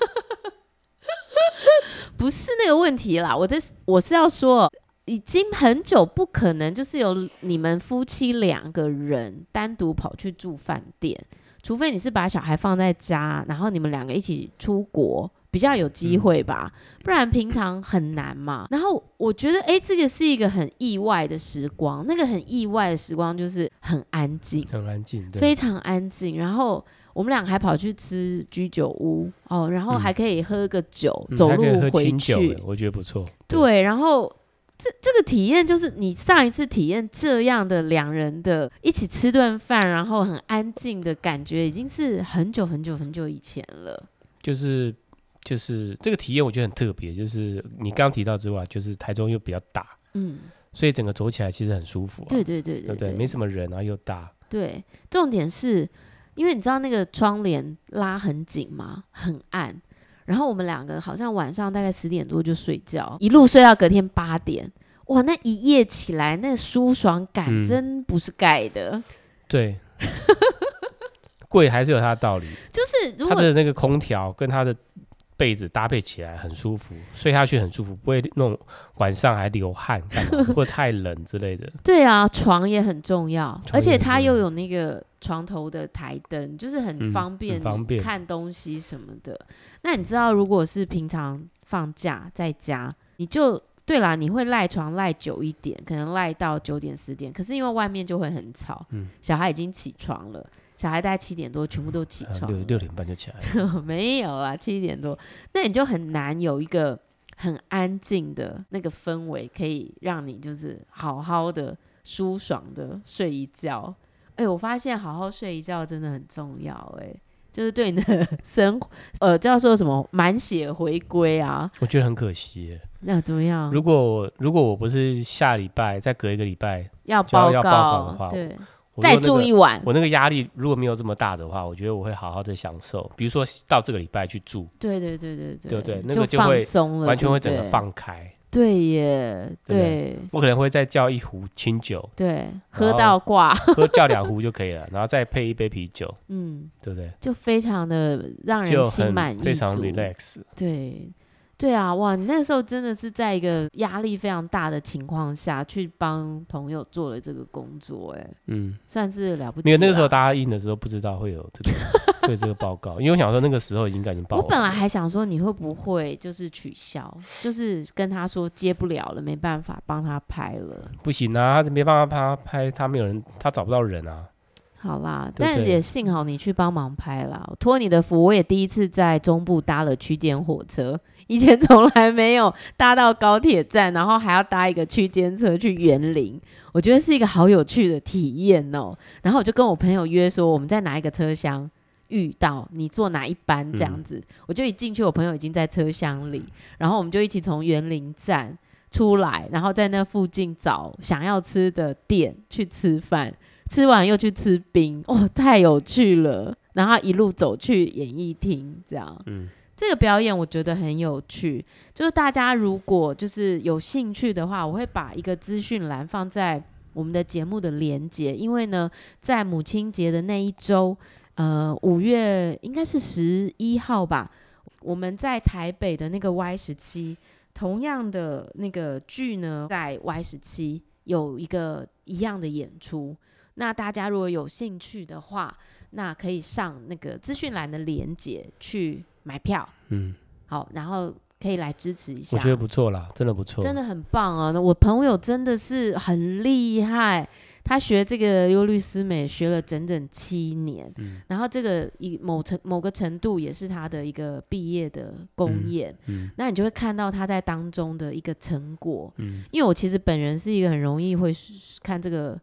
不是那个问题啦，我的我是要说，已经很久不可能就是有你们夫妻两个人单独跑去住饭店，除非你是把小孩放在家，然后你们两个一起出国。比较有机会吧、嗯、不然平常很难嘛。然后我觉得哎，这个是一个很意外的时光，那个很意外的时光就是很安静， 很安静，对， 非常安静。然后我们俩还跑去吃居酒屋哦，然后还可以喝个酒、嗯、走路回去、 嗯、我觉得不错。 对, 对，然后这这个体验就是你上一次体验这样的两人的一起吃顿饭然后很安静的感觉已经是很久很久很久以前了。 就是就是这个体验我觉得很特别，就是你刚刚提到之外，就是台中又比较大，嗯，所以整个走起来其实很舒服、啊、 对对对 对, 对, 对, 对，没什么人啊，又大。 对，重点是因为你知道那个窗帘拉很紧嘛，很暗，然后我们两个好像晚上大概十点多就睡觉，一路睡到隔天八点，哇，那一夜起来那舒爽感真不是盖的、嗯、 对贵还是有它的道理， 就是如果它的那个空调跟它的被子搭配起来很舒服，睡下去很舒服，不会那种晚上还流汗干嘛或者太冷之类的。 对啊，床也很重要，而且它又有那个床头的台灯，就是很方便你看东西什么的、嗯、那你知道如果是平常放假在家，你就对啦，你会赖床赖久一点，可能赖到九点十点，可是因为外面就会很吵、嗯、小孩已经起床了，小孩大概七点多全部都起床、啊、 六, 六点半就起来了没有啊，七点多，那你就很难有一个很安静的那个氛围可以让你就是好好的舒爽的睡一觉。哎、欸，我发现好好睡一觉真的很重要，哎、欸，就是对你的生呃叫做什么满血回归啊。 我觉得很可惜耶。 那怎么样？ 如果我如果我不是下礼拜再隔一个礼拜要报告要报告的话， 对，再住一晚， 我那个压力如果没有这么大的话，我觉得我会好好的享受。比如说到这个礼拜去住， 对对对对对， 对对，那个就会完全会整个放开。 对耶，对，对， 我可能会再叫一壶清酒， 对，喝到挂， 喝叫两壶就可以了，然后再配一杯啤酒，嗯，对不对？ 就非常的让人心满意足， 非常 relax。 对。对啊，哇，你那时候真的是在一个压力非常大的情况下去帮朋友做了这个工作，哎，嗯，算是了不起。因为那个时候答应的时候不知道会有这个对这个报告，因为我想说那个时候已经赶紧报了。 我本来还想说你会不会就是取消，就是跟他说接不了了，没办法帮他拍了。 不行啊，他没办法帮他拍，他没有人，他找不到人啊。 好啦，对对，但也幸好你去帮忙拍啦，我托你的福，我也第一次在中部搭了区间火车，以前从来没有搭到高铁站，然后还要搭一个区间车去员林，我觉得是一个好有趣的体验哦。然后我就跟我朋友约说，我们在哪一个车厢遇到，你坐哪一班这样子、嗯、我就一进去，我朋友已经在车厢里，然后我们就一起从员林站出来，然后在那附近找想要吃的店去吃饭，吃完又去吃冰，哇，太有趣了。然后一路走去演艺厅，这样，嗯，这个表演我觉得很有趣。就是大家如果就是有兴趣的话，我会把一个资讯栏放在我们的节目的连结，因为呢，在母亲节的那一周，呃，五月应该是十一号吧，我们在台北的那个 Y 十七，同样的那个剧呢，在 Y 十七有一个一样的演出。那大家如果有兴趣的话，那可以上那个资讯栏的连结去买票，嗯，好，然后可以来支持一下。 我觉得不错啦，真的不错， 真的很棒啊！我朋友真的是很厉害，他学这个优律思美学了整整七年，嗯、然后这个以某程某个程度也是他的一个毕业的公演，嗯嗯、那你就会看到他在当中的一个成果。嗯、因为我其实本人是一个很容易会看这个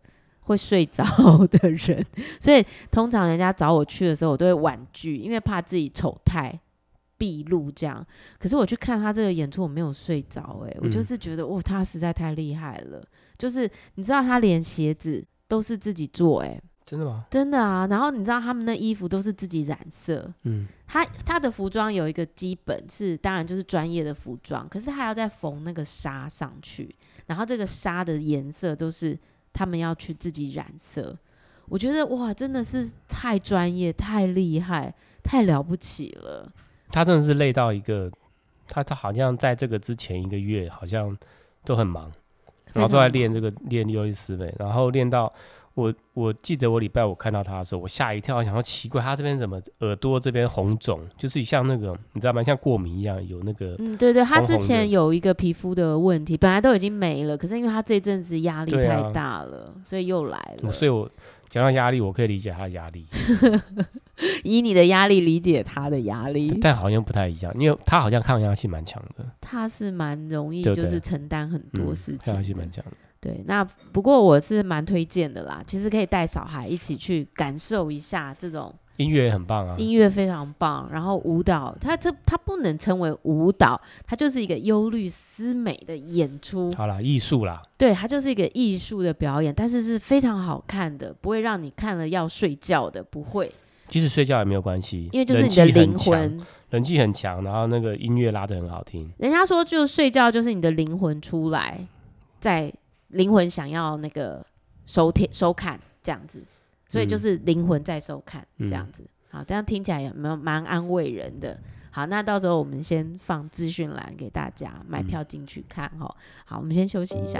会睡着的人，所以通常人家找我去的时候，我都会婉拒，因为怕自己丑态毕露这样。可是我去看他这个演出，我没有睡着，哎，我就是觉得哇，他实在太厉害了。就是你知道他连鞋子都是自己做，哎， 真的吗？ 真的啊。然后你知道他们的衣服都是自己染色，嗯，他他的服装有一个基本是，当然就是专业的服装，可是他还要再缝那个纱上去，然后这个纱的颜色都是他们要去自己染色。我觉得哇，真的是太专业、太厉害、太了不起了。 他真的是累到一个，他他好像在这个之前一个月好像都很忙，然后都在练这个练优力思维，然后练到我我记得我礼拜五看到他的时候，我吓一跳，想说奇怪，他这边怎么耳朵这边红肿，就是像那个你知道吗？像过敏一样有那个红红， 嗯，对对，他之前有一个皮肤的问题，本来都已经没了，可是因为他这阵子压力太大了，啊，所以又来了。 所以我讲到压力，我可以理解他的压力。 以你的压力理解他的压力， 但好像不太一样，因为他好像抗压性蛮强的。 他是蛮容易就是承担很多事情， 抗压性蛮强的。 对，那不过我是蛮推荐的啦，其实可以带小孩一起去感受一下这种音乐也很棒啊， 音乐非常棒，然后舞蹈，它这它不能称为舞蹈，它就是一个优律思美的演出。 好啦，艺术啦， 对，它就是一个艺术的表演，但是是非常好看的，不会让你看了要睡觉的，不会。 即使睡觉也没有关系， 因为就是你的灵魂， 人气很强，然后那个音乐拉得很好听。 人家说，就睡觉就是你的灵魂出来，在灵魂想要那个收听收看这样子，所以就是灵魂在收看这样子。嗯，好，这样听起来也蛮安慰人的。好，那到时候我们先放资讯栏给大家买票进去看哈。好，我们先休息一下。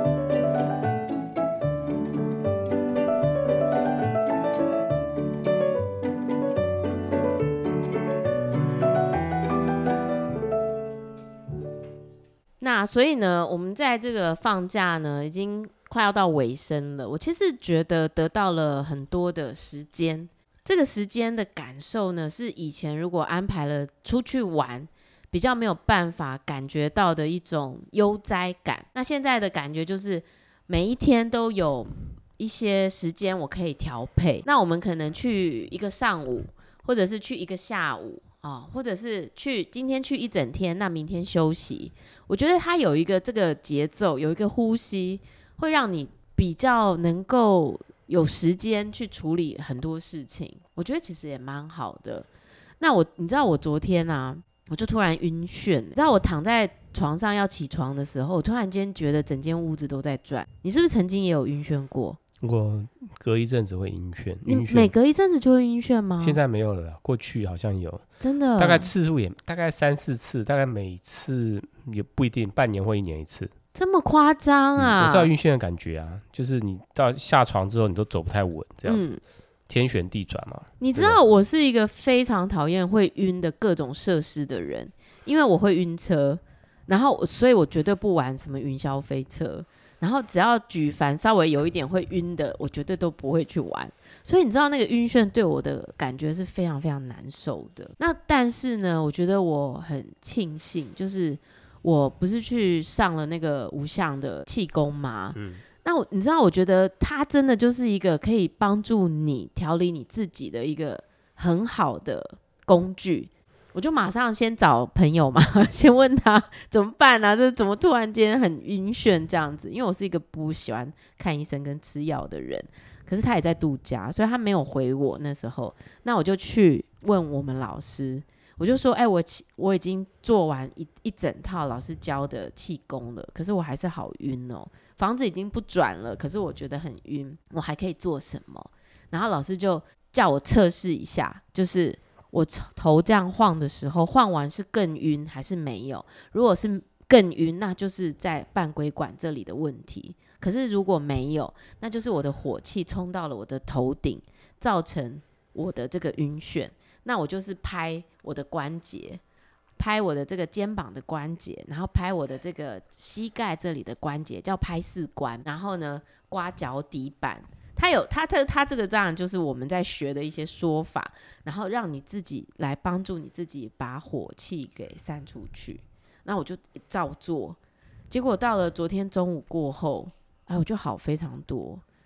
那所以呢，我们在这个放假呢，已经快要到尾声了。我其实觉得得到了很多的时间，这个时间的感受呢，是以前如果安排了出去玩，比较没有办法感觉到的一种悠哉感。那现在的感觉就是每一天都有一些时间我可以调配。那我们可能去一个上午，或者是去一个下午。哦，或者是去今天去一整天，那明天休息。我觉得它有一个这个节奏，有一个呼吸，会让你比较能够有时间去处理很多事情。我觉得其实也蛮好的。那我你知道我昨天啊，我就突然晕眩。你知道我躺在床上要起床的时候，我突然间觉得整间屋子都在转。你是不是曾经也有晕眩过？ 我隔一阵子会晕眩， 你每隔一阵子就会晕眩吗？ 现在没有了啦，过去好像有， 真的， 大概次数也大概三四次，大概每次也不一定，半年或一年一次。 这么夸张啊、 嗯？我知道晕眩的感觉啊，就是你到下床之后，你都走不太稳，这样子，嗯、天旋地转嘛。 你知道我是一个非常讨厌会晕的各种设施的人，因为我会晕车，然后所以我绝对不玩什么云霄飞车。然后只要举凡稍微有一点会晕的，我绝对都不会去玩。所以你知道那个晕眩对我的感觉是非常非常难受的。那但是呢，我觉得我很庆幸，就是我不是去上了那个无相的气功吗？嗯，那我你知道，我觉得它真的就是一个可以帮助你调理你自己的一个很好的工具。我就马上先找朋友嘛，先问他怎么办啊？这怎么突然间很晕眩这样子？因为我是一个不喜欢看医生跟吃药的人，可是他也在度假，所以他没有回我那时候。那我就去问我们老师，我就说：“哎、欸，我我已经做完一一整套老师教的气功了，可是我还是好晕哦，房子已经不转了，可是我觉得很晕，我还可以做什么？”然后老师就叫我测试一下，就是我头这样晃的时候，晃完是更晕还是没有？如果是更晕，那就是在半规管这里的问题。可是如果没有，那就是我的火气冲到了我的头顶，造成我的这个晕眩。那我就是拍我的关节，拍我的这个肩膀的关节，然后拍我的这个膝盖这里的关节，叫拍四关。然后呢，刮脚底板。它有它它它这个当然就是我们在学的一些说法，然后让你自己来帮助你自己把火气给散出去。那我就照做，结果到了昨天中午过后，哎，我就好非常多。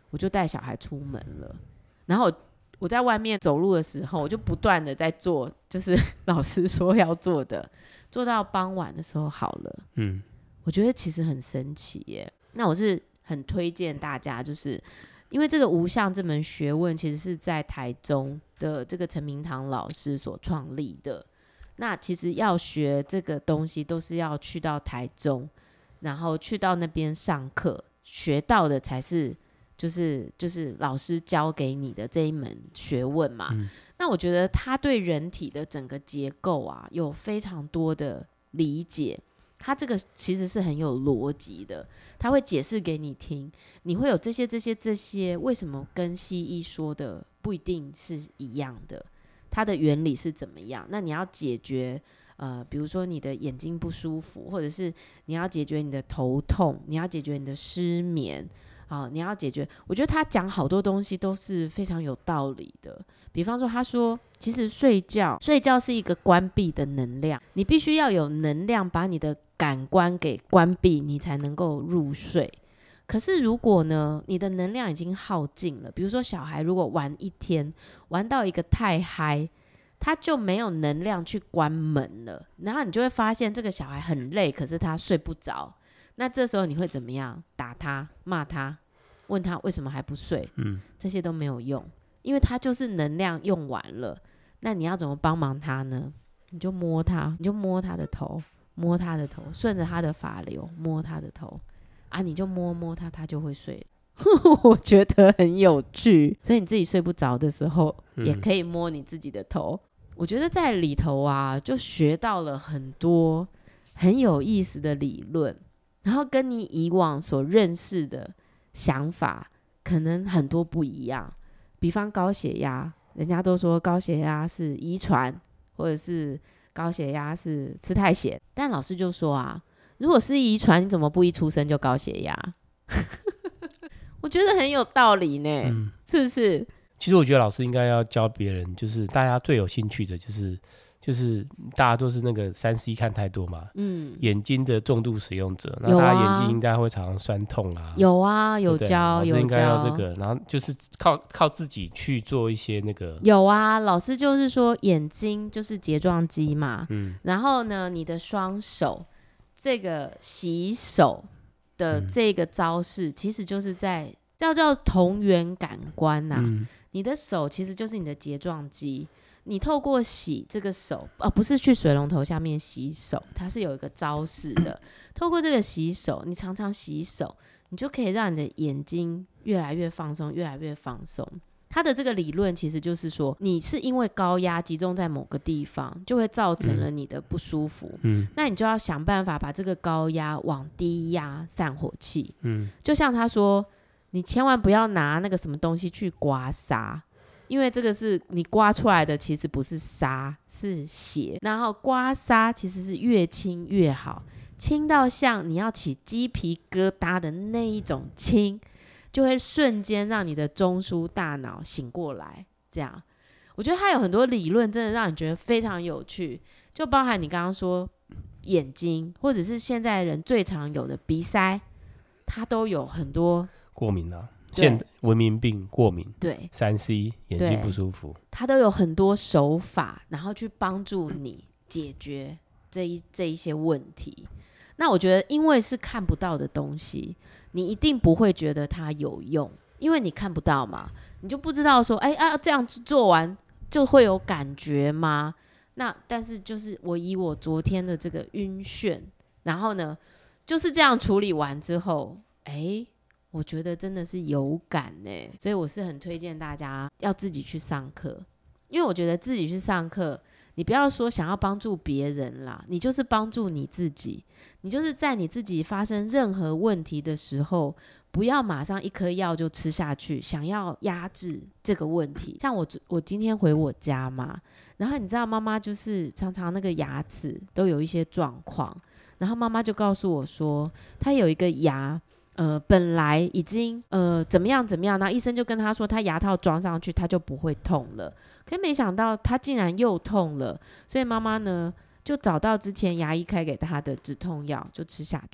我就带小孩出门了。然后我在外面走路的时候，我就不断的在做，就是老师说要做的，做到傍晚的时候好了。嗯，我觉得其实很神奇耶。那我是很推荐大家，就是因为这个无相这门学问，其实是在台中的这个陈明堂老师所创立的。那其实要学这个东西，都是要去到台中，然后去到那边上课，学到的才是就是就是老师教给你的这一门学问嘛。嗯、那我觉得他对人体的整个结构啊，有非常多的理解。他这个其实是很有逻辑的，他会解释给你听，你会有这些这些这些，为什么跟西医说的不一定是一样的，它的原理是怎么样？那你要解决呃，比如说你的眼睛不舒服，或者是你要解决你的头痛，你要解决你的失眠啊，你要解决，我觉得他讲好多东西都是非常有道理的。比方说他说其实睡觉睡觉是一个关闭的能量，你必须要有能量把你的感官给关闭，你才能够入睡。可是如果呢你的能量已经耗尽了，比如说小孩如果玩一天玩到一个太嗨，他就没有能量去关门了，然后你就会发现这个小孩很累，可是他睡不着。那这时候你会怎么样？打他，骂他，问他为什么还不睡？嗯，这些都没有用，因为他就是能量用完了。那你要怎么帮忙他呢？你就摸他，你就摸他的头，摸他的头，顺着他的发流摸他的头啊，你就摸摸他，他就会睡了。我觉得很有趣，所以你自己睡不着的时候，也可以摸你自己的头。我觉得在里头啊，就学到了很多很有意思的理论，然后跟你以往所认识的想法可能很多不一样。比方高血压，人家都说高血压是遗传，或者是高血压是吃太咸，但老师就说啊，如果是遗传，你怎么不一出生就高血压？我觉得很有道理呢、嗯、是不是？ 其实我觉得老师应该要教别人，就是大家最有兴趣的就是就是大家都是那个三 C 看太多嘛，嗯，眼睛的重度使用者，那大家眼睛应该会常常酸痛啊， 有啊，有教，有教， 老师应该要这个，然后就是靠靠自己去做一些那个， 有啊，老师就是说眼睛就是睫状肌嘛，嗯，然后呢，你的双手这个洗手的这个招式，嗯、其实就是在叫叫同源感官呐、啊嗯，你的手其实就是你的睫状肌。你透过洗这个手、呃、不是去水龙头下面洗手，它是有一个招式的。透过这个洗手，你常常洗手，你就可以让你的眼睛越来越放松，越来越放松。它的这个理论其实就是说，你是因为高压集中在某个地方，就会造成了你的不舒服。嗯，那你就要想办法把这个高压往低压散火器。嗯，就像他说，你千万不要拿那个什么东西去刮痧。因为这个是你刮出来的，其实不是痧，是血。然后刮痧其实是越轻越好，轻到像你要起鸡皮疙瘩的那一种轻，就会瞬间让你的中枢大脑醒过来。这样，我觉得它有很多理论，真的让你觉得非常有趣。就包含你刚刚说眼睛，或者是现在人最常有的鼻塞，它都有很多过敏啊。现文明病过敏， 对三 C 眼睛不舒服， 它都有很多手法，然后去帮助你解决这一这一些问题。那我觉得，因为是看不到的东西，你一定不会觉得它有用，因为你看不到嘛，你就不知道说，哎啊，这样做完就会有感觉吗？那但是就是我以我昨天的这个晕眩，然后呢，就是这样处理完之后，哎。我觉得真的是有感耶，所以我是很推荐大家要自己去上课，因为我觉得自己去上课，你不要说想要帮助别人啦，你就是帮助你自己，你就是在你自己发生任何问题的时候，不要马上一颗药就吃下去，想要压制这个问题。像我我今天回我家嘛，然后你知道妈妈就是常常那个牙齿都有一些状况，然后妈妈就告诉我说，她有一个牙呃，本来已经呃怎么样怎么样，然后医生就跟他说，他牙套装上去他就不会痛了。可是没想到他竟然又痛了，所以妈妈呢就找到之前牙医开给他的止痛药，就吃下去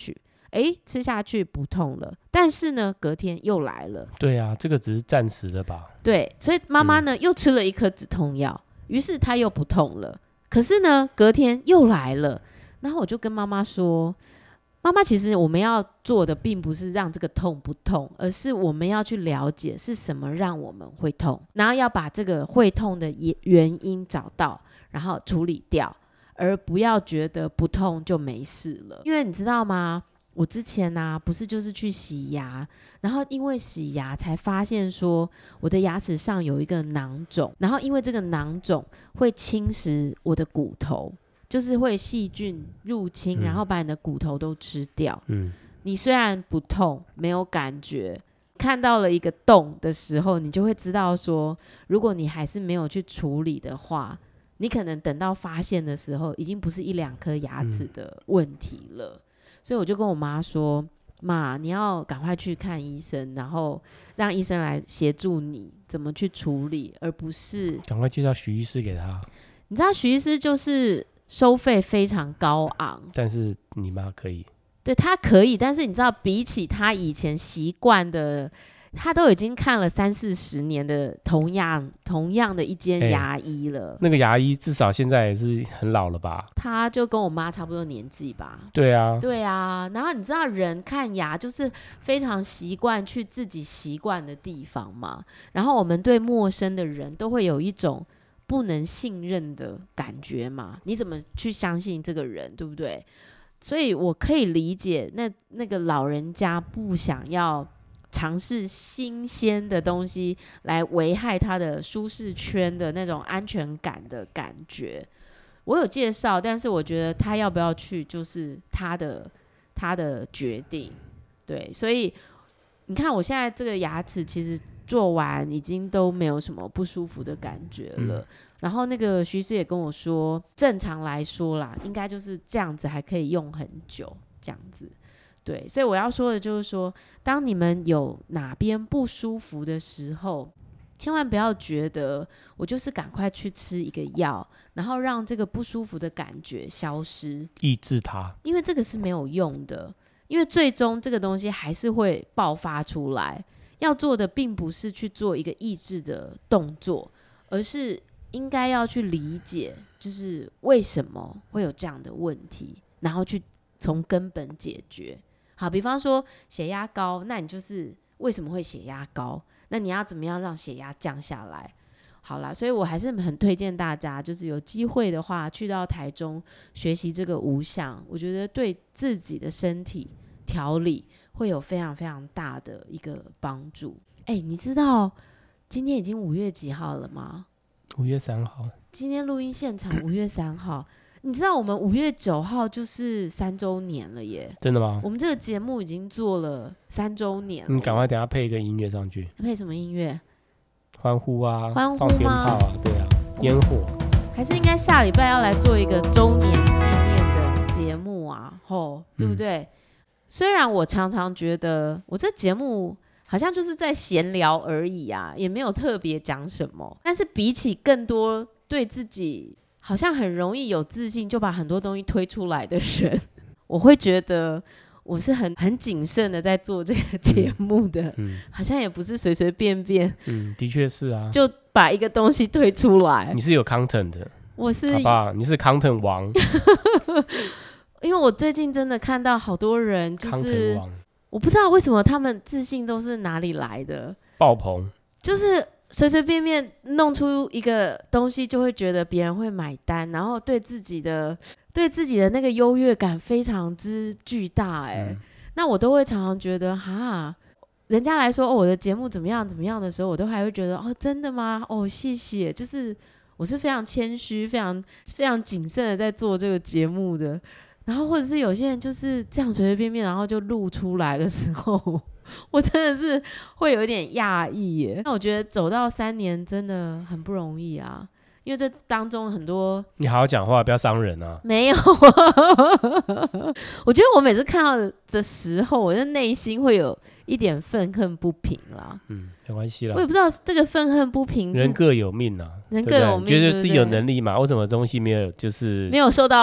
诶，吃下去不痛了，但是呢隔天又来了。 对啊，这个只是暂时的吧。 对，所以妈妈呢、嗯、又吃了一颗止痛药，于是她又不痛了，可是呢隔天又来了。然后我就跟妈妈说，妈妈，其实我们要做的并不是让这个痛不痛，而是我们要去了解是什么让我们会痛，然后要把这个会痛的原因找到，然后处理掉，而不要觉得不痛就没事了。因为你知道吗，我之前啊不是就是去洗牙，然后因为洗牙才发现说我的牙齿上有一个囊肿，然后因为这个囊肿会侵蚀我的骨头，就是会细菌入侵、嗯、然后把你的骨头都吃掉、嗯、你虽然不痛没有感觉，看到了一个洞的时候，你就会知道说如果你还是没有去处理的话，你可能等到发现的时候已经不是一两颗牙齿的问题了、嗯、所以我就跟我妈说，妈，你要赶快去看医生，然后让医生来协助你怎么去处理，而不是赶快介绍徐医师给他。 你知道徐医师就是收费非常高昂， 但是你妈可以， 对，他可以，但是你知道比起他以前习惯的，他都已经看了三四十年的同样同样的一间牙医了、欸、 那个牙医至少现在也是很老了吧， 他就跟我妈差不多年纪吧。 对啊对啊，然后你知道人看牙就是非常习惯去自己习惯的地方嘛，然后我们对陌生的人都会有一种不能信任的感觉嘛，你怎么去相信这个人，对不对？所以我可以理解那那个老人家不想要尝试新鲜的东西来危害他的舒适圈的那种安全感的感觉。我有介绍，但是我觉得他要不要去就是他的他的决定。对，所以你看我现在这个牙齿其实做完已经都没有什么不舒服的感觉了、嗯、然后那个徐师也跟我说，正常来说啦应该就是这样子还可以用很久这样子。对，所以我要说的就是说，当你们有哪边不舒服的时候，千万不要觉得我就是赶快去吃一个药，然后让这个不舒服的感觉消失， 抑制它， 因为这个是没有用的，因为最终这个东西还是会爆发出来。要做的并不是去做一个抑制的动作，而是应该要去理解就是为什么会有这样的问题，然后去从根本解决。好，比方说血压高，那你就是为什么会血压高，那你要怎么样让血压降下来。好啦，所以我还是很推荐大家就是有机会的话去到台中学习这个无相，我觉得对自己的身体调理会有非常非常大的一个帮助。哎，你知道今天已经五月几号了吗？ 五月三号。 今天录音现场五月三号，你知道我们五月九号就是三周年了耶。真的吗？我们这个节目已经做了三周年了。你赶快等一下配一个音乐上去。配什么音乐？欢呼啊，欢呼吗？放鞭炮啊，对啊，烟火。还是应该下礼拜要来做一个周年纪念的节目啊，吼，对不对？嗯，虽然我常常觉得我这节目好像就是在闲聊而已啊，也没有特别讲什么，但是比起更多对自己好像很容易有自信就把很多东西推出来的人，我会觉得我是很很谨慎的在做这个节目的、嗯嗯、好像也不是随随便便，嗯，的确是啊，就把一个东西推出来。你是有 content 的，我是好不好？你是 content 王。因为我最近真的看到好多人就是我不知道为什么他们自信都是哪里来的，爆棚，就是随随便便弄出一个东西就会觉得别人会买单，然后对自己的对自己的那个优越感非常之巨大哎、欸嗯，那我都会常常觉得哈，人家来说、哦、我的节目怎么样怎么样的时候，我都还会觉得哦真的吗？哦谢谢，就是我是非常谦虚非常非常谨慎的在做这个节目的。然后或者是有些人就是这样随随便便然后就录出来的时候，我真的是会有一点讶异耶。那我觉得走到三年真的很不容易啊，因为这当中很多，你好好讲话不要伤人啊。没有我觉得我每次看到的时候，我的内心会有一点愤恨不平啦。嗯，没关系啦，我也不知道这个愤恨不平是人各有命啊，人各有命，觉得自己有能力嘛，为什么东西没有就是没有受到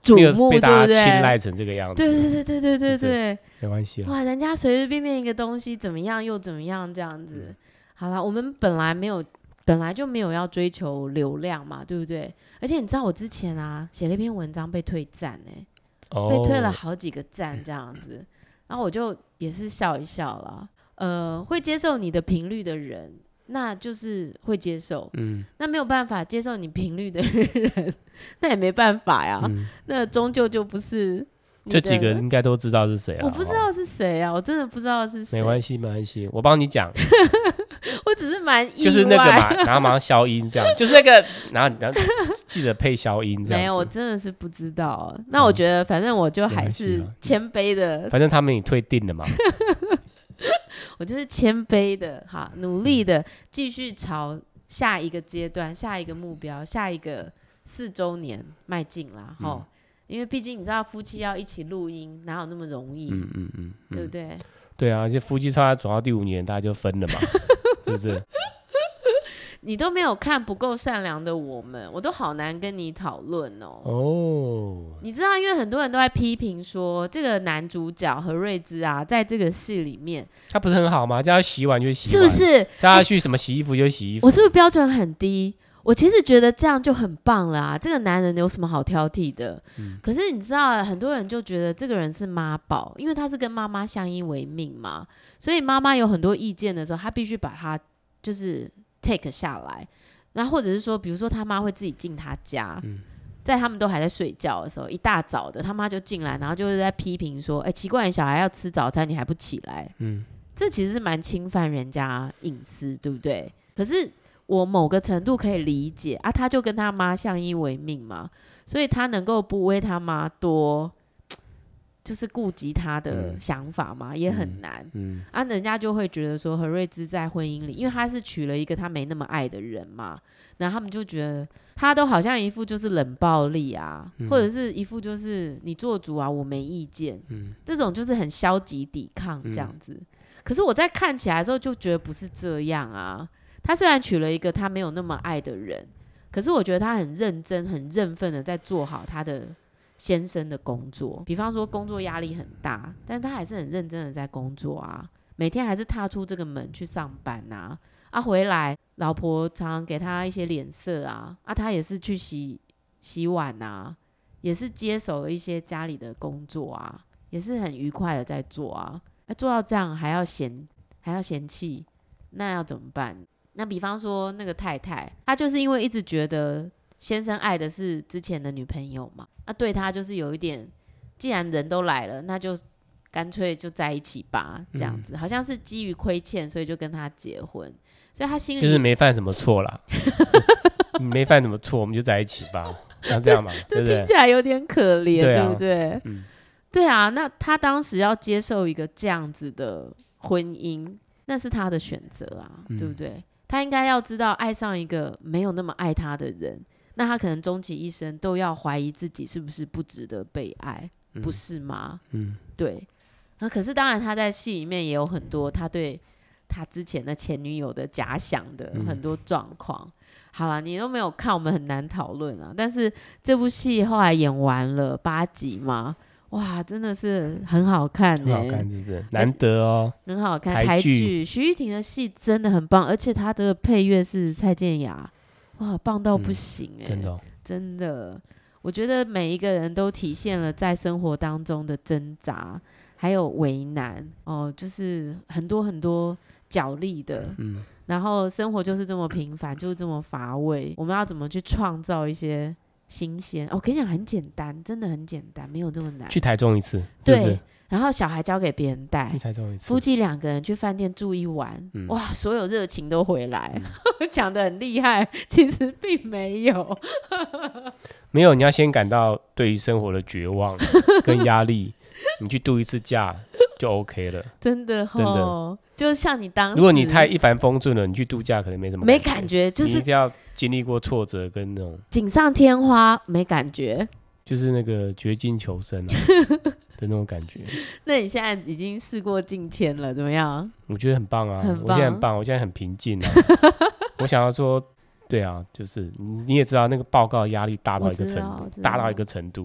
瞩目， 被大家对不对？ 青睐成这个样子， 对对对对对对对， 没关系。 哇，人家随随便便一个东西怎么样又怎么样这样子。嗯、好啦，我们本来没有，本来就没有要追求流量嘛，对不对？而且你知道我之前啊写了一篇文章被退赞哎、欸。Oh. 被推了好几个赞这样子，然后我就也是笑一笑啦。呃，会接受你的频率的人，那就是会接受。嗯，那没有办法接受你频率的人，那也没办法呀。嗯、那终究就不是。 这几个应该都知道是谁啊？ 我不知道是谁啊，我真的不知道是谁。 没关系，没关系，我帮你讲。 我只是蛮意外， 就是那个嘛，然后马上消音这样，就是那个，然后然后记得配消音这样。 没有，我真的是不知道。那我觉得，反正我就还是谦卑的。 反正他们也退订了嘛。 我就是谦卑的，好，努力的继续朝下一个阶段、下一个目标、下一个四周年迈进啦，哈、嗯。因为毕竟你知道，夫妻要一起录音，哪有那么容易？嗯嗯嗯，对不对？ 对啊，而且夫妻差走到第五年，大家就分了嘛，是不是？ 你都没有看不够善良的我们，我都好难跟你讨论哦。哦，你知道，因为很多人都在批评说，这个男主角何瑞芝啊，在这个戏里面， 他不是很好吗？叫他洗碗就洗碗，是不是？ 叫他去什么洗衣服就洗衣服， 我是不是标准很低？我其实觉得这样就很棒了啊！这个男人有什么好挑剔的？嗯、可是你知道，很多人就觉得这个人是妈宝，因为他是跟妈妈相依为命嘛，所以妈妈有很多意见的时候，他必须把他就是 take 下来。然后或者是说，比如说他妈会自己进他家，嗯、在他们都还在睡觉的时候，一大早的他妈就进来，然后就是在批评说：“哎，奇怪，你小孩要吃早餐，你还不起来？”嗯，这其实是蛮侵犯人家隐私，对不对？可是我某个程度可以理解啊，他就跟他妈相依为命嘛，所以他能够不为他妈多，就是顾及他的想法嘛，嗯、也很难。嗯，嗯啊，人家就会觉得说何瑞芝在婚姻里，因为他是娶了一个他没那么爱的人嘛，然后他们就觉得他都好像一副就是冷暴力啊，嗯、或者是一副就是你做主啊，我没意见，嗯、这种就是很消极抵抗这样子。嗯、可是我在看起来的时候就觉得不是这样啊。他虽然娶了一个他没有那么爱的人，可是我觉得他很认真很认份的在做好他的先生的工作，比方说工作压力很大，但他还是很认真的在工作啊，每天还是踏出这个门去上班啊，啊回来老婆常常给他一些脸色啊，啊他也是去洗洗碗啊，也是接手了一些家里的工作啊，也是很愉快的在做啊，啊做到这样还要嫌还要嫌弃，那要怎么办？那比方说那个太太，她就是因为一直觉得先生爱的是之前的女朋友嘛，那对她就是有一点，既然人都来了，那就干脆就在一起吧，这样子，嗯、好像是基于亏欠，所以就跟他结婚，所以他心里就是没犯什么错啦，没犯什么错，我们就在一起吧，那这样嘛， 这听起来有点可怜， 对,、啊、对不对？ 嗯， 对啊，那他当时要接受一个这样子的婚姻，那是他的选择啊，嗯、对不对？他应该要知道，爱上一个没有那么爱他的人，那他可能终其一生都要怀疑自己是不是不值得被爱，嗯、不是吗？嗯，对。那可是当然，他在戏里面也有很多他对他之前的前女友的假想的很多状况。嗯、好啦，你都没有看，我们很难讨论啊。但是这部戏后来演完了八集嘛。哇，真的是很好看欸， 很好看，是不是？难得哦， 很好看。台剧徐譽庭的戏真的很棒，而且她的配乐是蔡健雅，哇，棒到不行哎，欸嗯，真的，哦，真的。我觉得每一个人都体现了在生活当中的挣扎，还有为难哦，就是很多很多角力的，嗯，然后生活就是这么平凡，就是这么乏味，我们要怎么去创造一些新鲜，哦，我跟你讲很简单，真的很简单，没有这么难。 去台中一次， 对， 是不是？ 然后小孩交给别人带， 去台中一次， 夫妻两个人去饭店住一晚，嗯、哇，所有热情都回来，讲得很厉害，其实并没有， 没有，你要先感到对于生活的绝望跟压力，你去度一次假就 OK 了， 真的齁，真的。就像你当时， 如果你太一帆风顺了，你去度假可能没什么感觉， 没感觉，就是你一定要经历过挫折跟那种锦上添花，没感觉， 就是那个绝境求生啊的那种感觉。 那你现在已经事过境迁了，怎么样？ 我觉得很棒啊， 很棒， 我现在很棒，我现在很平静啊。我想要说，对啊，就是你也知道那个报告压力大到一个程度，大到一个程度。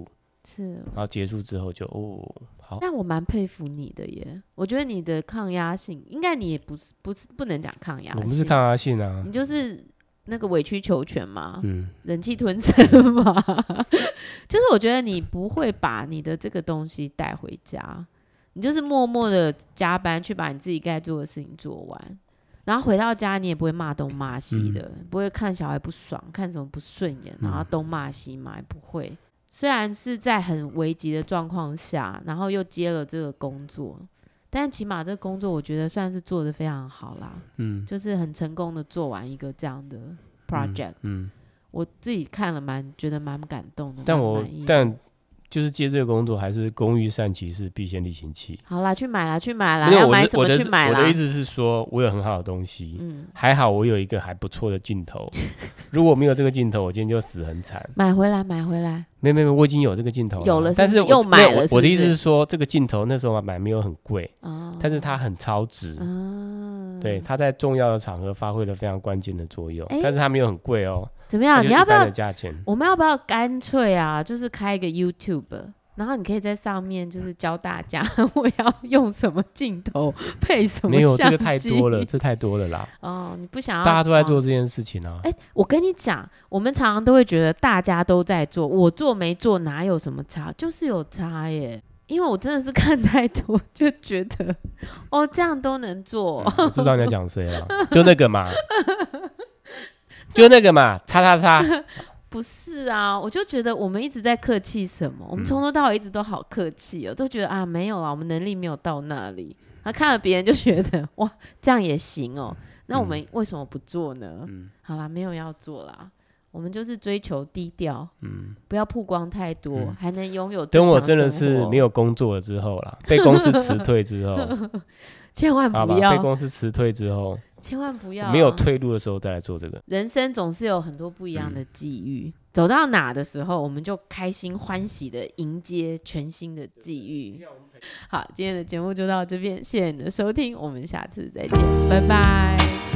是， 然后结束之后就哦好。 但我蛮佩服你的耶，我觉得你的抗压性，应该你也不是不是不能讲抗压性， 我不是抗压性啊， 你就是那个委曲求全嘛， 嗯， 忍气吞声嘛，就是我觉得你不会把你的这个东西带回家，你就是默默的加班去把你自己该做的事情做完。然后回到家你也不会骂东骂西的、嗯、不会看小孩不爽看什么不顺眼然后东骂西骂，也不会。虽然是在很危急的状况下，然后又接了这个工作，但起码这个工作我觉得算是做得非常好啦，嗯，就是很成功的做完一个这样的 project， 嗯, 嗯我自己看了蛮觉得蛮感动的， 但我但就是接这个工作还是工欲善其事必先利其器。 好啦，去买啦去买啦，要买什么去买啦。 我的意思是说我有很好的东西、嗯、还好我有一个还不错的镜头如果没有这个镜头我今天就死很惨。 买回来买回来， 没有没有，我已经有这个镜头了， 有了是不是， 但是又买了是不是？ 我的意思是说这个镜头那时候买没有很贵、哦、但是它很超值、哦、对，它在重要的场合发挥了非常关键的作用、欸、但是它没有很贵哦。 怎么样？你要不要？ 我们要不要干脆啊？就是开一个 YouTube， 然后你可以在上面就是教大家我要用什么镜头配什么相机。没有，这个太多了，这太多了啦。 哦，你不想要？ 大家都在做这件事情啊。 哎、欸，我跟你讲，我们常常都会觉得大家都在做，我做没做哪有什么差？就是有差耶。因为我真的是看太多，就觉得哦，这样都能做。 嗯、我知道你在讲谁了，就那个嘛。就那个嘛，叉叉叉， 不是啊，我就觉得我们一直在客气什么，我们从头到尾一直都好客气哦，都觉得啊没有啦，我们能力没有到那里。他看了别人就觉得哇，这样也行哦，那我们为什么不做呢？嗯、好啦，没有要做啦，我们就是追求低调，嗯，不要曝光太多，嗯、还能拥有正常生活。等我真的是没有工作了之后啦，被公司辞退之后， 千万不要被公司辞退之后。 千万不要、啊、 没有退路的时候再来做这个。 人生总是有很多不一样的际遇、嗯、走到哪的时候我们就开心欢喜的迎接全新的际遇。好，今天的节目就到这边，谢谢你的收听，我们下次再见，拜拜。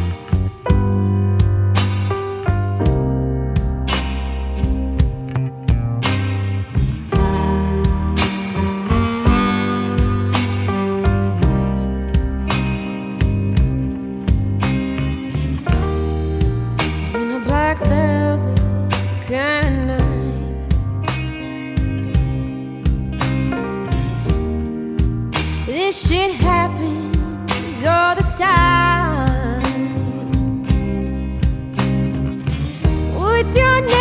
This shit happens all the time. Would you know